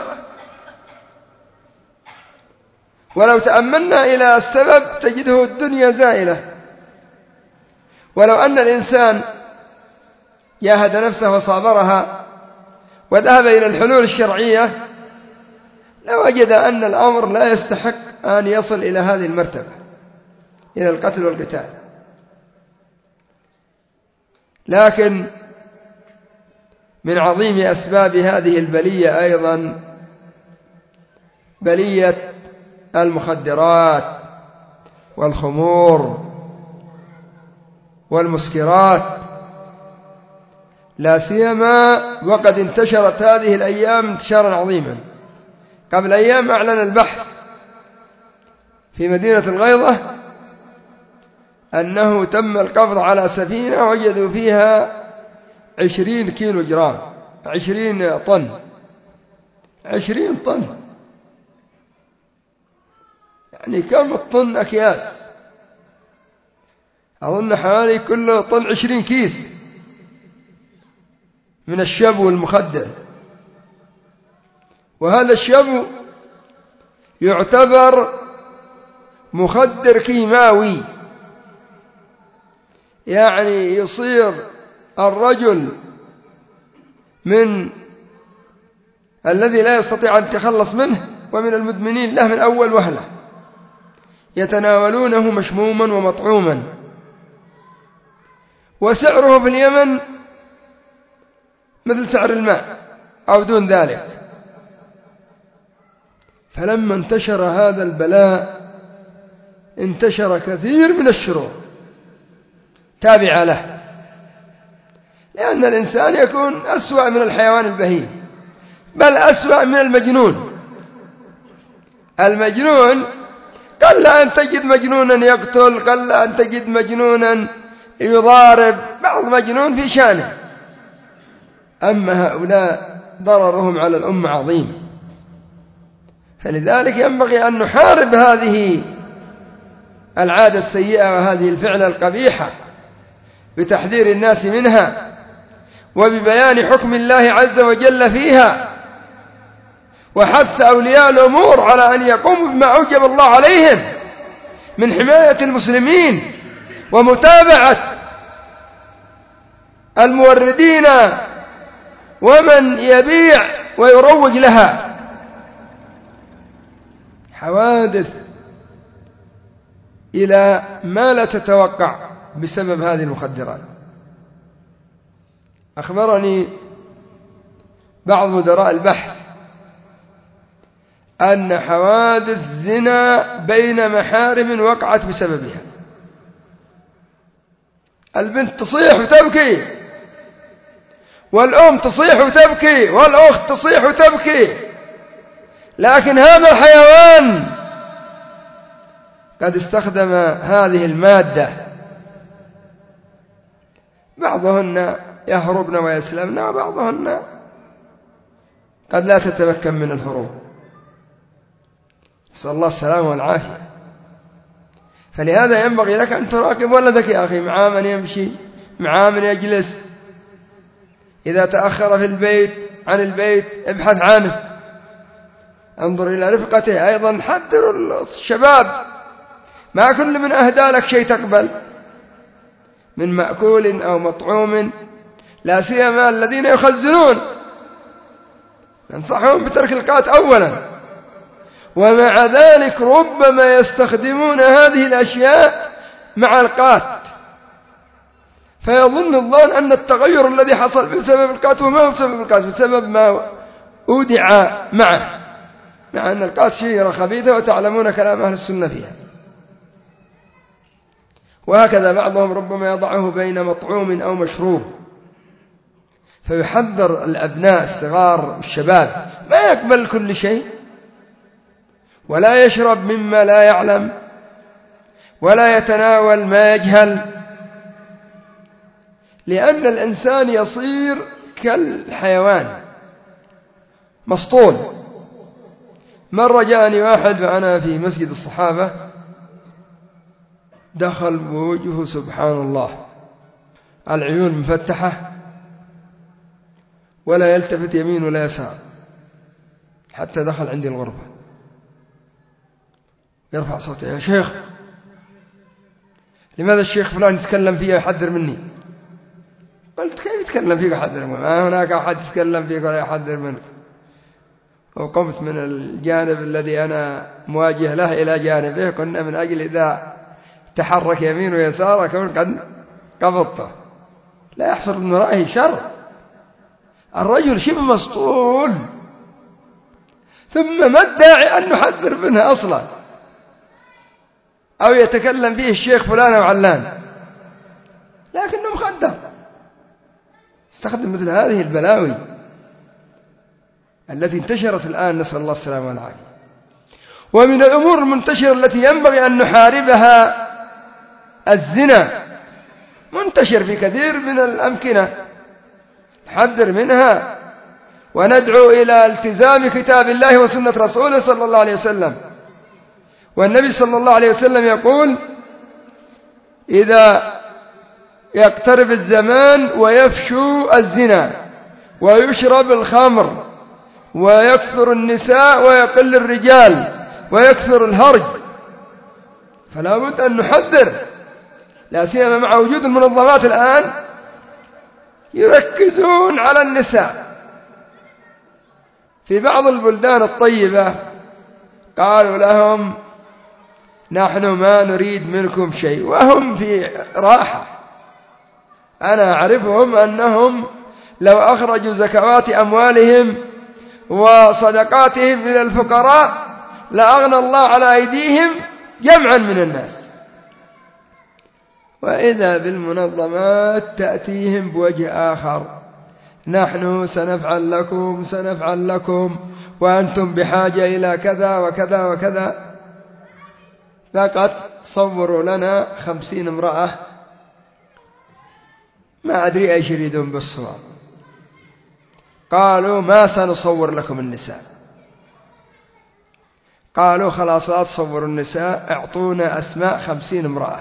ولو تأملنا إلى السبب تجده الدنيا زائلة. ولو أن الإنسان جاهد نفسه وصابرها وذهب إلى الحلول الشرعية لوجد أن الأمر لا يستحق أن يصل إلى هذه المرتبة، إلى القتل والقتال. لكن من عظيم أسباب هذه البلية أيضا بلية المخدرات والخمور والمسكرات، لا سيما وقد انتشرت هذه الأيام انتشارا عظيما. قبل أيام أعلن البحث في مدينة الغيضة أنه تم القبض على سفينة وجدوا فيها عشرين كيلو جرام، عشرين طن، عشرين طن، يعني كم الطن أكياس؟ أظن حوالي كل طن عشرين كيس من الشبو المخدر. وهذا الشبو يعتبر مخدر كيماوي، يعني يصير الرجل من الذي لا يستطيع أن يتخلص منه ومن المدمنين له من أول وهلة، يتناولونه مشموما ومطعوما، وسعره في اليمن مثل سعر الماء أو دون ذلك. فلما انتشر هذا البلاء انتشر كثير من الشرور تابعة له، لأن الإنسان يكون أسوأ من الحيوان البهيم، بل أسوأ من المجنون. المجنون قل أن تجد مجنونا يقتل، قل أن تجد مجنونا يضارب، بعض مجنون في شانه. أما هؤلاء ضررهم على الأمة عظيم. فلذلك ينبغي أن نحارب هذه العادة السيئة وهذه الفعلة القبيحة بتحذير الناس منها وببيان حكم الله عز وجل فيها، وحث أولياء الأمور على أن يقوموا بما أوجب الله عليهم من حماية المسلمين ومتابعة الموردين ومن يبيع ويروج لها. حوادث إلى ما لا تتوقع بسبب هذه المخدرات. أخبرني بعض مدراء البحث أن حوادث زنا بين محارم وقعت بسببها. البنت تصيح وتبكي، والأم تصيح وتبكي، والأخت تصيح وتبكي، لكن هذا الحيوان قد استخدم هذه المادة. بعضهن يهربن ويسلمن، وبعضهن قد لا تتمكن من الهروب، نسأل الله السلامة والعافية. فلهذا ينبغي لك أن تراقب ولدك يا أخي، مع من يمشي، مع من يجلس، إذا تأخر في البيت عن البيت ابحث عنه، انظر إلى رفقته. أيضا حذر الشباب، ما كل من أهدى لك شيء تقبل من مأكول أو مطعوم، لا سيما الذين يخزنون، ننصحهم بترك القات أولا، ومع ذلك ربما يستخدمون هذه الأشياء مع القات، فيظن الظان أن التغير الذي حصل بسبب القات وما هو بسبب القات، بسبب ما أودع معه، مع أن القات شجرة خبيثة وتعلمون كلام أهل السنة فيها. وهكذا بعضهم ربما يضعه بين مطعوم أو مشروب، فيحذر الأبناء الصغار والشباب ما يقبل كل شيء، ولا يشرب مما لا يعلم، ولا يتناول ما يجهل، لأن الإنسان يصير كالحيوان مسطول. مرة جاءني واحد وأنا في مسجد الصحابة، دخل بوجهه سبحان الله العيون مفتحة ولا يلتفت يمين ولا يسار، حتى دخل عندي الغرفة يرفع صوته: يا شيخ، لماذا الشيخ فلان يتكلم فيه يحذر مني؟ قلت: كيف يتكلم فيك يحذر منك؟ ما هناك أحد يتكلم فيك ولا يحذر منك. وقمت من الجانب الذي أنا مواجه له إلى جانبه، قلنا من أجل إذا تحرك يمين ويسار أكون قد قبضته، لا يحصل من ورائه شر. الرجل شبه مسطول، ثم ما الداعي أن نحذر منه أصلا أو يتكلم فيه الشيخ فلان أو علان، لكنه مخدر استخدم مثل هذه البلاوي التي انتشرت الآن، نسأل الله السلامة والعافية. ومن الأمور المنتشرة التي ينبغي أن نحاربها الزنا، منتشر في كثير من الأمكنة، نحذر منها وندعو إلى التزام كتاب الله وسنة رسوله صلى الله عليه وسلم. والنبي صلى الله عليه وسلم يقول: إذا يقترب الزمان ويفشو الزنا ويشرب الخمر ويكثر النساء ويقل الرجال ويكثر الهرج، فلا بد أن نحذر، لا سيما مع وجود المنظمات الآن يركزون على النساء. في بعض البلدان الطيبة قالوا لهم: نحن ما نريد منكم شيء، وهم في راحة. أنا أعرفهم أنهم لو أخرجوا زكوات أموالهم وصدقاتهم من الفقراء لأغنى الله على أيديهم جمعا من الناس. وإذا بالمنظمات تأتيهم بوجه آخر: نحن سنفعل لكم سنفعل لكم وأنتم بحاجة إلى كذا وكذا وكذا. فقط صوروا لنا خمسين امرأة، ما أدري أيش يريدون بالصور. قالوا: ما سنصور لكم النساء. قالوا: خلاص لا تصوروا النساء، اعطونا أسماء خمسين امرأة.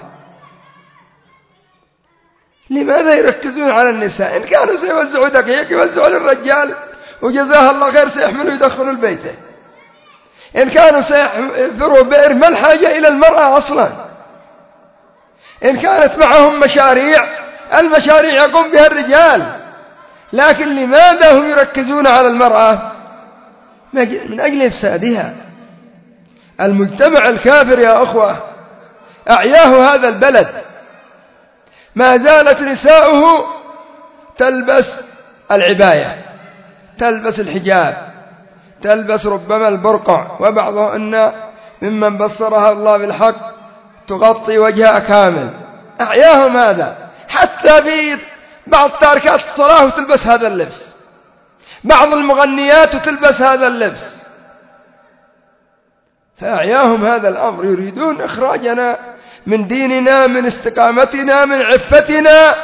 لماذا يركزون على النساء؟ إن كانوا سيوزعوا دقيق يوزعوا للرجال وجزاه الله خير، سيحملوا يدخلوا البيت. إن كانوا سيحفروا بئر ما الحاجة إلى المرأة أصلا. إن كانت معهم مشاريع، المشاريع يقوم بها الرجال، لكن لماذا هم يركزون على المرأة؟ من أجل إفسادها. المجتمع الكافر يا أخوة أعياه هذا البلد، ما زالت نساؤه تلبس العباية، تلبس الحجاب، تلبس ربما البرقع، وبعضهن ممن بصرها الله بالحق تغطي وجهها كامل. أعياهم هذا، حتى في بعض تاركات الصلاة وتلبس هذا اللبس، بعض المغنيات وتلبس هذا اللبس. فأعياهم هذا الأمر، يريدون إخراجنا من ديننا، من استقامتنا، من عفتنا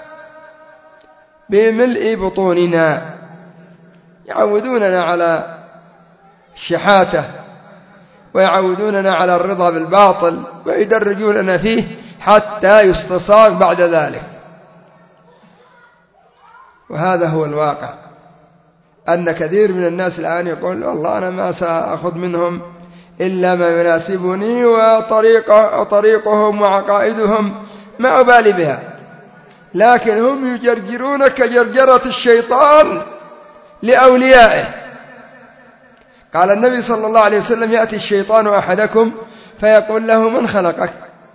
بملء بطوننا. يعودوننا على الشحاتة ويعودوننا على الرضا بالباطل ويدرجوننا فيه حتى يستصاغ بعد ذلك. وهذا هو الواقع، أن كثير من الناس الآن يقول: والله أنا ما سأخذ منهم إلا ما يناسبني، وطريقه وطريقهم وعقائدهم ما أبالي بها. لكن هم يجرجرون كجرجرة الشيطان لأوليائه. قال النبي صلى الله عليه وسلم: يأتي الشيطان أحدكم فيقول له: من خلقك؟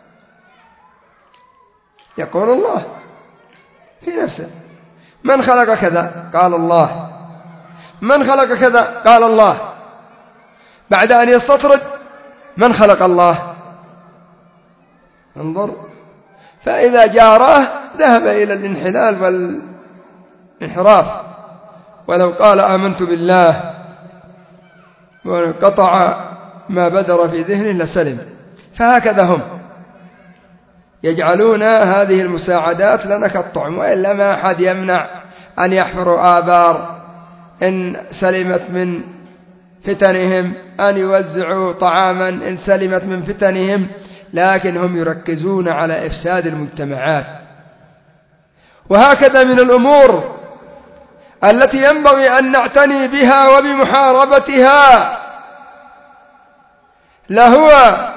يقول: الله. في نفسه: من خلق كذا؟ قال: الله. من خلق كذا؟ قال: الله. بعد أن يستطرد: من خلق الله؟ انظر. فإذا جاراه ذهب إلى الانحلال والانحراف، ولو قال آمنت بالله وانقطع ما بدر في ذهنه لسلم. فهكذا هم. يجعلون هذه المساعدات لنا كالطعم، وإلا ما أحد يمنع أن يحفروا آبار إن سلمت من فتنهم، أن يوزعوا طعاما إن سلمت من فتنهم، لكن هم يركزون على إفساد المجتمعات. وهكذا من الأمور التي ينبغي أن نعتني بها وبمحاربتها لهو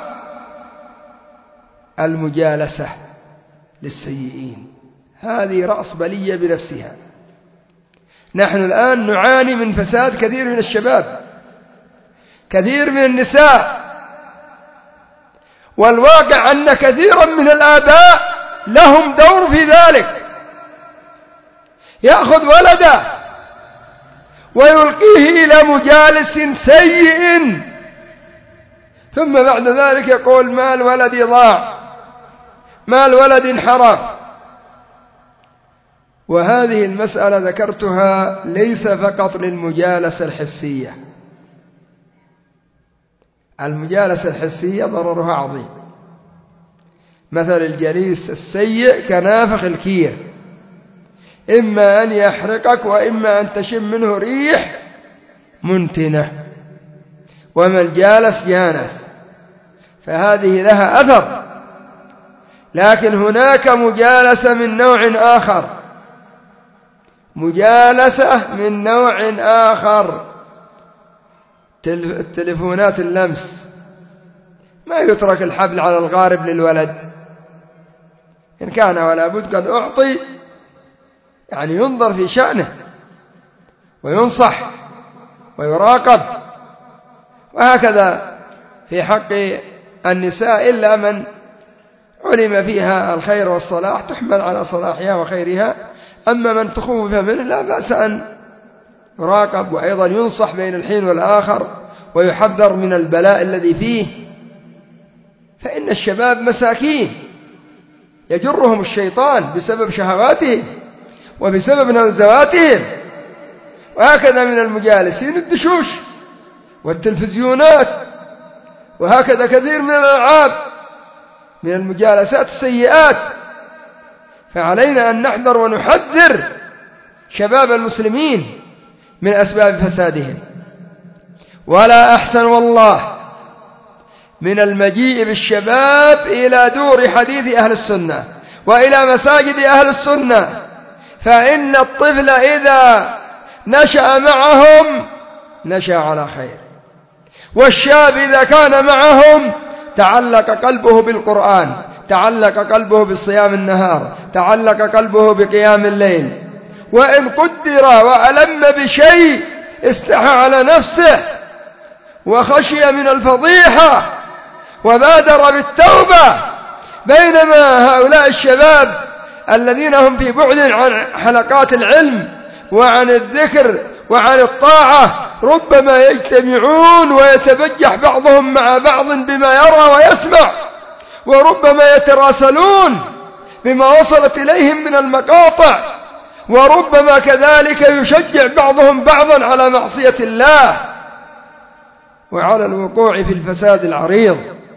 المجالسة للسيئين. هذه رأس بلية بنفسها. نحن الآن نعاني من فساد كثير من الشباب، كثير من النساء، والواقع أن كثيرا من الآباء لهم دور في ذلك. يأخذ ولده ويلقيه إلى مجالس سيء، ثم بعد ذلك يقول ما الولد ضاع، ما الولد انحرف. وهذه المسألة ذكرتها ليس فقط للمجالسة الحسية. المجالسة الحسية ضررها عظيم. مثل الجليس السيء كنافخ الكير، إما أن يحرقك وإما أن تشم منه ريح منتنة. ومن جالس جانس، فهذه لها أثر. لكن هناك مجالسة من نوع آخر، مجالسة من نوع آخر، التلفونات اللمس. ما يترك الحبل على الغارب للولد، إن كان ولا بد قد أعطي، يعني ينظر في شأنه وينصح ويراقب. وهكذا في حق النساء، إلا من علم فيها الخير والصلاح تحمل على صلاحها وخيرها. أما من تخوف منه لا بأس أن يراقب، وأيضا ينصح بين الحين والآخر، ويحذر من البلاء الذي فيه. فإن الشباب مساكين يجرهم الشيطان بسبب شهواتهم وبسبب نزواتهم. وهكذا من المجالسين الدشوش والتلفزيونات، وهكذا كثير من الألعاب من المجالسات السيئات. فعلينا أن نحذر ونحذر شباب المسلمين من أسباب فسادهم. ولا أحسن والله من المجيء بالشباب إلى دور حديث أهل السنة وإلى مساجد أهل السنة، فإن الطفل إذا نشأ معهم نشأ على خير، والشاب إذا كان معهم تعلق قلبه بالقرآن، تعلق قلبه بالصيام النهار، تعلق قلبه بقيام الليل. وإن قدر وألم بشيء استحى على نفسه وخشي من الفضيحة وبادر بالتوبة. بينما هؤلاء الشباب الذين هم في بعد عن حلقات العلم وعن الذكر وعن الطاعة ربما يجتمعون ويتبجح بعضهم مع بعض بما يرى ويسمع، وربما يتراسلون بما وصلت إليهم من المقاطع، وربما كذلك يشجع بعضهم بعضا على معصية الله وعلى الوقوع في الفساد العريض.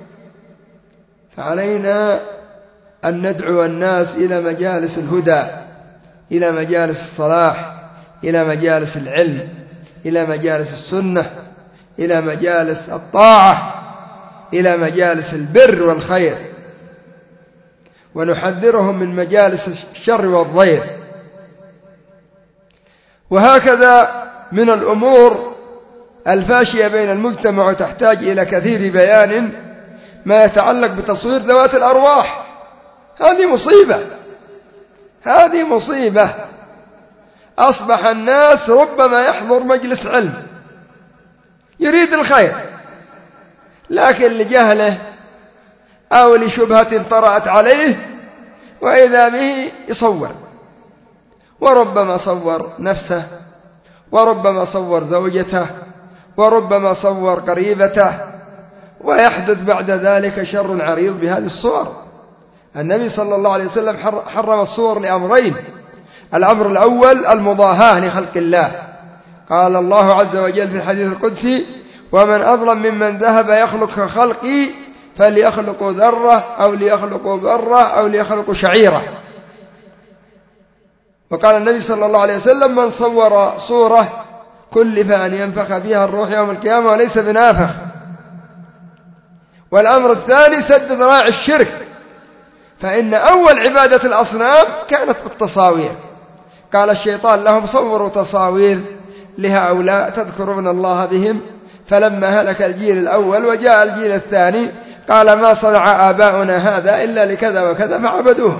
فعلينا أن ندعو الناس إلى مجالس الهدى، إلى مجالس الصلاح، إلى مجالس العلم، إلى مجالس السنة، إلى مجالس الطاعة، إلى مجالس البر والخير، ونحذرهم من مجالس الشر والضير. وهكذا من الأمور الفاشية بين المجتمع وتحتاج إلى كثير بيان ما يتعلق بتصوير ذوات الأرواح. هذه مصيبة، هذه مصيبة. أصبح الناس ربما يحضر مجلس علم يريد الخير، لكن لجهله أو لشبهة طرأت عليه وإذا به يصور، وربما صور نفسه، وربما صور زوجته، وربما صور قريبته، ويحدث بعد ذلك شر عريض بهذه الصور. النبي صلى الله عليه وسلم حرم الصور لأمرين: الأمر الأول المضاهاة لخلق الله، قال الله عز وجل في الحديث القدسي: ومن أظلم ممن ذهب يخلق كخلقي فليخلقوا ذرة أو ليخلقوا برة أو ليخلقوا شعيرة. وقال النبي صلى الله عليه وسلم: من صور صورة كلف أن ينفخ فيها الروح يوم القيامة وليس بنافخ. والأمر الثاني سد ذراع الشرك، فإن أول عبادة الأصنام كانت بالتصاوير. قال الشيطان لهم: صوروا تصاوير لهؤلاء تذكرون الله بهم. فلما هلك الجيل الأول وجاء الجيل الثاني قال: ما صنع آباؤنا هذا إلا لكذا وكذا فعبدوه.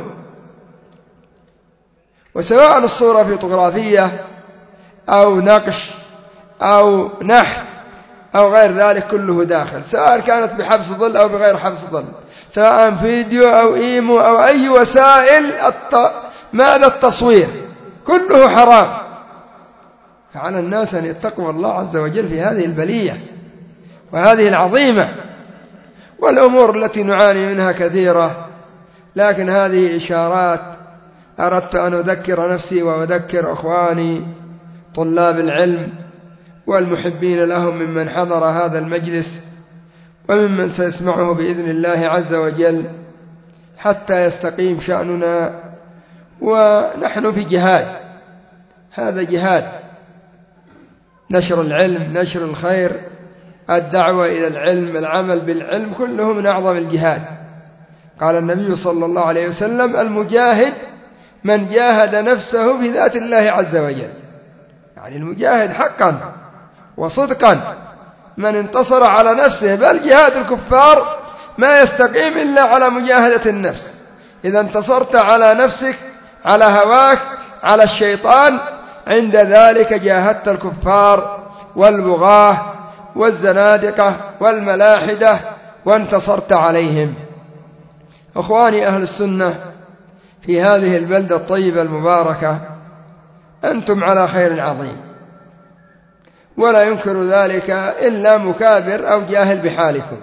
وسواء الصورة فوتوغرافية أو نقش أو نحت أو غير ذلك كله داخل، سواء كانت بحبس ظل أو بغير حبس ظل، سواء فيديو أو إيمو أو أي وسائل الت... ماذا التصوير كله حرام. فعلى الناس أن يتقوا الله عز وجل في هذه البلية وهذه العظيمة. والأمور التي نعاني منها كثيرة، لكن هذه إشارات أردت أن أذكر نفسي وأذكر أخواني طلاب العلم والمحبين لهم ممن حضر هذا المجلس وممن سيسمعه بإذن الله عز وجل، حتى يستقيم شأننا. ونحن في جهاد، هذا جهاد، نشر العلم، نشر الخير، الدعوة إلى العلم، العمل بالعلم، كله من أعظم الجهاد. قال النبي صلى الله عليه وسلم: المجاهد من جاهد نفسه في ذات الله عز وجل. يعني المجاهد حقا وصدقا من انتصر على نفسه. بل جهاد الكفار ما يستقيم إلا على مجاهدة النفس. إذا انتصرت على نفسك، على هواك، على الشيطان، عند ذلك جاهدت الكفار والبغاة والزنادقة والملاحدة وانتصرت عليهم. أخواني أهل السنة في هذه البلدة الطيبة المباركة، أنتم على خير عظيم، ولا ينكر ذلك إلا مكابر أو جاهل بحالكم.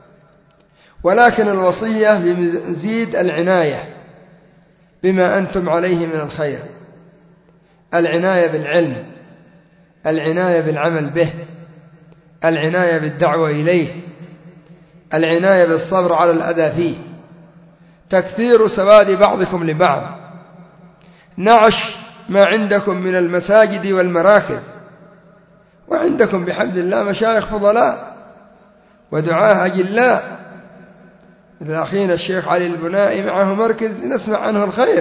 ولكن الوصية بمزيد العناية بما أنتم عليه من الخير، العناية بالعلم، العناية بالعمل به، العناية بالدعوة إليه، العناية بالصبر على الأذى فيه، تكثير سواد بعضكم لبعض، نعش ما عندكم من المساجد والمراكز. وعندكم بحمد الله مشايخ فضلاء ودعاة أجلاء، مثل أخينا الشيخ علي البنائي معه مركز نسمع عنه الخير،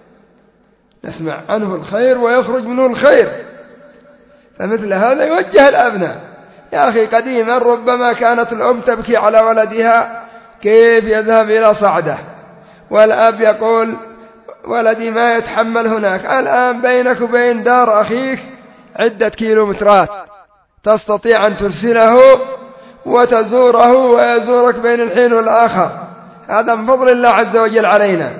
نسمع عنه الخير ويخرج منه الخير. فمثل هذا يوجه الأبناء. يا أخي قديما ربما كانت الأم تبكي على ولدها كيف يذهب إلى صعده، والأب يقول ولدي ما يتحمل هناك. الآن بينك وبين دار أخيك عدة كيلومترات، تستطيع أن ترسله وتزوره ويزورك بين الحين والآخر. هذا من فضل الله عز وجل علينا.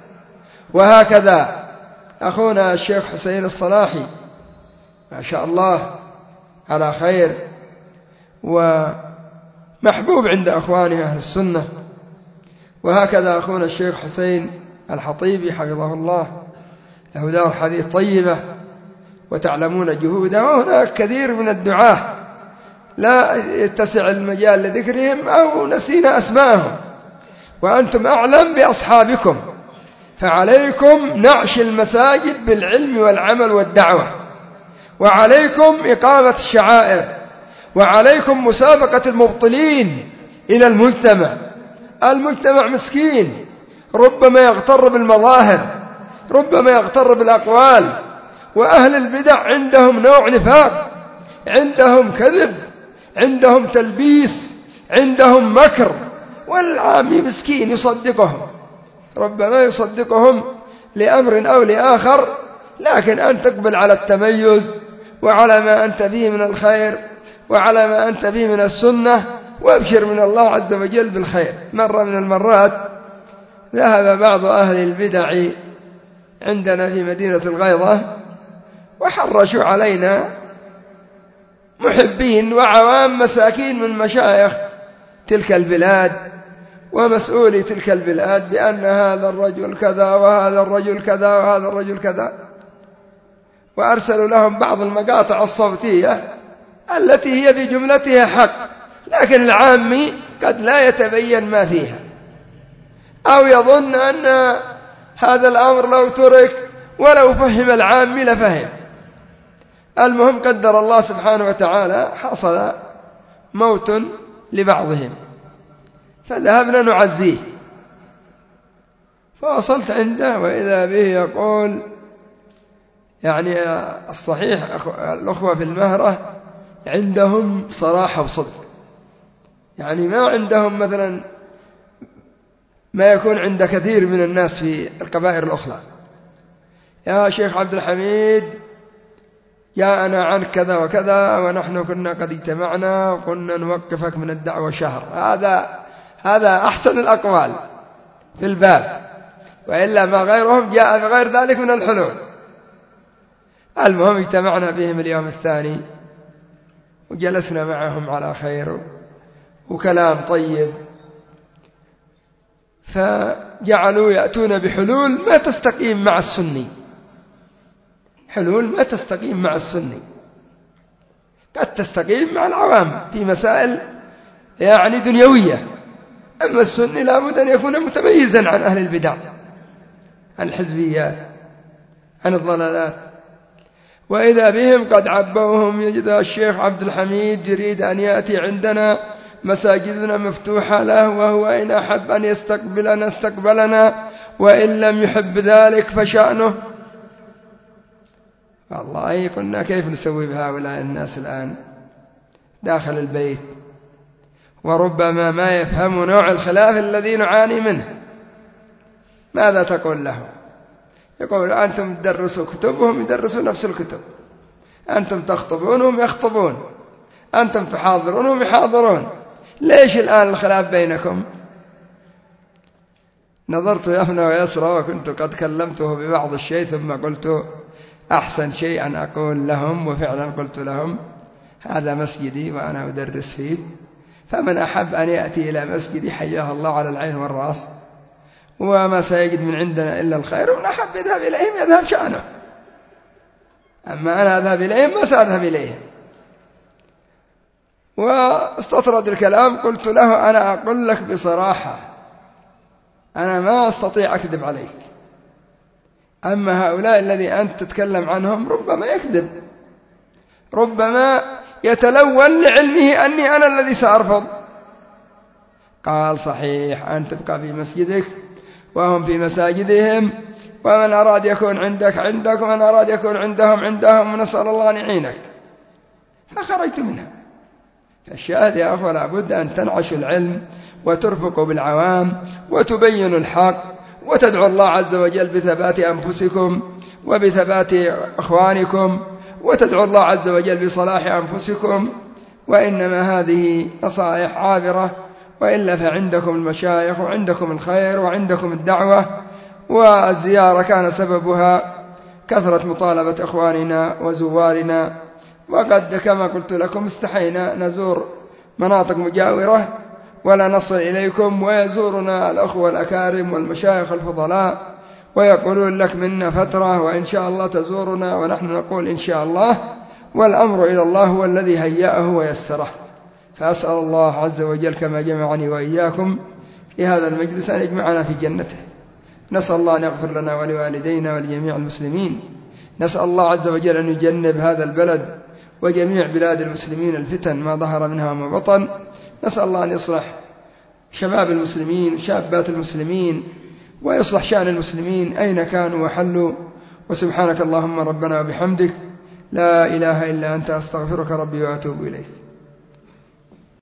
وهكذا أخونا الشيخ حسين الصلاحي ما شاء الله على خير ومحبوب عند أخوانه أهل السنة. وهكذا أخونا الشيخ حسين الحطيبي حفظه الله، له دار حديث طيبة وتعلمون جهوده. وهناك كثير من الدعاة لا يتسع المجال لذكرهم أو نسينا أسماءهم، وأنتم أعلم بأصحابكم. فعليكم نعش المساجد بالعلم والعمل والدعوة، وعليكم إقامة الشعائر، وعليكم مسابقة المبطلين إلى المجتمع. المجتمع مسكين، ربما يغتر بالمظاهر، ربما يغتر بالأقوال. وأهل البدع عندهم نوع نفاق، عندهم كذب، عندهم تلبيس، عندهم مكر. والعامي مسكين يصدقهم، ربما يصدقهم لأمر أو لآخر. لكن أن تقبل على التميز وعلى ما أنت فيه من الخير وعلى ما أنت فيه من السنة، وابشر من الله عز وجل بالخير. مرة من المرات ذهب بعض أهل البدع عندنا في مدينة الغيضة وحرشوا علينا محبين وعوام مساكين من مشايخ تلك البلاد ومسؤولي تلك البلاد بأن هذا الرجل كذا وهذا الرجل كذا وهذا الرجل كذا، وأرسلوا لهم بعض المقاطع الصوتية التي هي بجملتها حق، لكن العامي قد لا يتبين ما فيها، أو يظن أن هذا الأمر لو ترك ولو فهم العامي لفهم. المهم قدر الله سبحانه وتعالى حصل موت لبعضهم فذهبنا نعزيه، فوصلت عنده وإذا به يقول يعني الصحيح الأخوة في المهرة عندهم صراحة وصدق، يعني ما عندهم مثلا ما يكون عند كثير من الناس في القبائل الأخرى. يا شيخ عبد الحميد جاءنا عنك كذا وكذا ونحن كنا قد اجتمعنا وقلنا نوقفك من الدعوة شهر، هذا هذا أحسن الأقوال في الباب، وإلا ما غيرهم جاء بغير ذلك من الحلول. المهم اجتمعنا بهم اليوم الثاني وجلسنا معهم على خير وكلام طيب، فجعلوا يأتون بحلول ما تستقيم مع السني، حلول ما تستقيم مع السني، قد تستقيم مع العوام في مسائل يعني دنيوية، أما السني لابد أن يكون متميزا عن أهل البدع، عن الحزبيات، عن الضلالات. وإذا بهم قد عبوهم، يجد الشيخ عبد الحميد يريد أن يأتي عندنا مساجدنا مفتوحة له، وهو إن أحب أن يستقبلنا استقبلنا، وإن لم يحب ذلك فشأنه. والله قلنا كيف نسوي بهؤلاء الناس الآن داخل البيت، وربما ما يفهم نوع الخلاف الذي نعاني منه. ماذا تقول له؟ يقول أنتم تدرسوا كتبهم يدرسوا نفس الكتب، أنتم تخطبونهم يخطبون، أنتم تحاضرونهم يحاضرون، ليش الآن الخلاف بينكم؟ نظرت يمنى ويسرى وكنت قد كلمته ببعض الشيء، ثم قلت أحسن شيء أن أقول لهم، وفعلا قلت لهم هذا مسجدي وأنا أدرس فيه، فمن أحب أن يأتي إلى مسجدي حياه الله على العين والرأس، وما سيجد من عندنا إلا الخير، ومن أحب يذهب إليهم يذهب شأنه، أما أنا أذهب إليهم ما سأذهب إليهم. واستطرد الكلام، قلت له أنا أقول لك بصراحة أنا ما أستطيع أكذب عليك، أما هؤلاء الذي أنت تتكلم عنهم ربما يكذب، ربما يتلون لعلمه أني أنا الذي سأرفض. قال صحيح، أنت تبقى في مسجدك وهم في مساجدهم، ومن أراد يكون عندك عندك، ومن أراد يكون عندهم عندهم، ونسأل الله أن يعينك. فخرجت منها. فالشاهد يا أخوة لابد أن تنعشوا العلم وترفقوا بالعوام وتبينوا الحق وتدعوا الله عز وجل بثبات أنفسكم وبثبات أخوانكم، وتدعوا الله عز وجل بصلاح أنفسكم، وإنما هذه نصائح عابرة، وإلا فعندكم المشايخ وعندكم الخير وعندكم الدعوة، والزيارة كان سببها كثرة مطالبة أخواننا وزوارنا، وقد كما قلت لكم استحينا نزور مناطق مجاورة ولا نصل إليكم، ويزورنا الأخوة الأكارم والمشايخ الفضلاء ويقولون لك منا فترة وإن شاء الله تزورنا، ونحن نقول إن شاء الله، والأمر إلى الله هو الذي هيأه ويسره. فأسأل الله عز وجل كما جمعني وإياكم في هذا المجلس أن يجمعنا في جنته. نسأل الله أن يغفر لنا ولوالدينا ولجميع المسلمين. نسأل الله عز وجل أن يجنب هذا البلد وجميع بلاد المسلمين الفتن ما ظهر منها وما بطن. نسأل الله أن يصلح شباب المسلمين وشابات المسلمين، ويصلح شأن المسلمين أين كانوا وحلوا. وسبحانك اللهم ربنا وبحمدك، لا إله إلا أنت، أستغفرك ربي وأتوب إليك.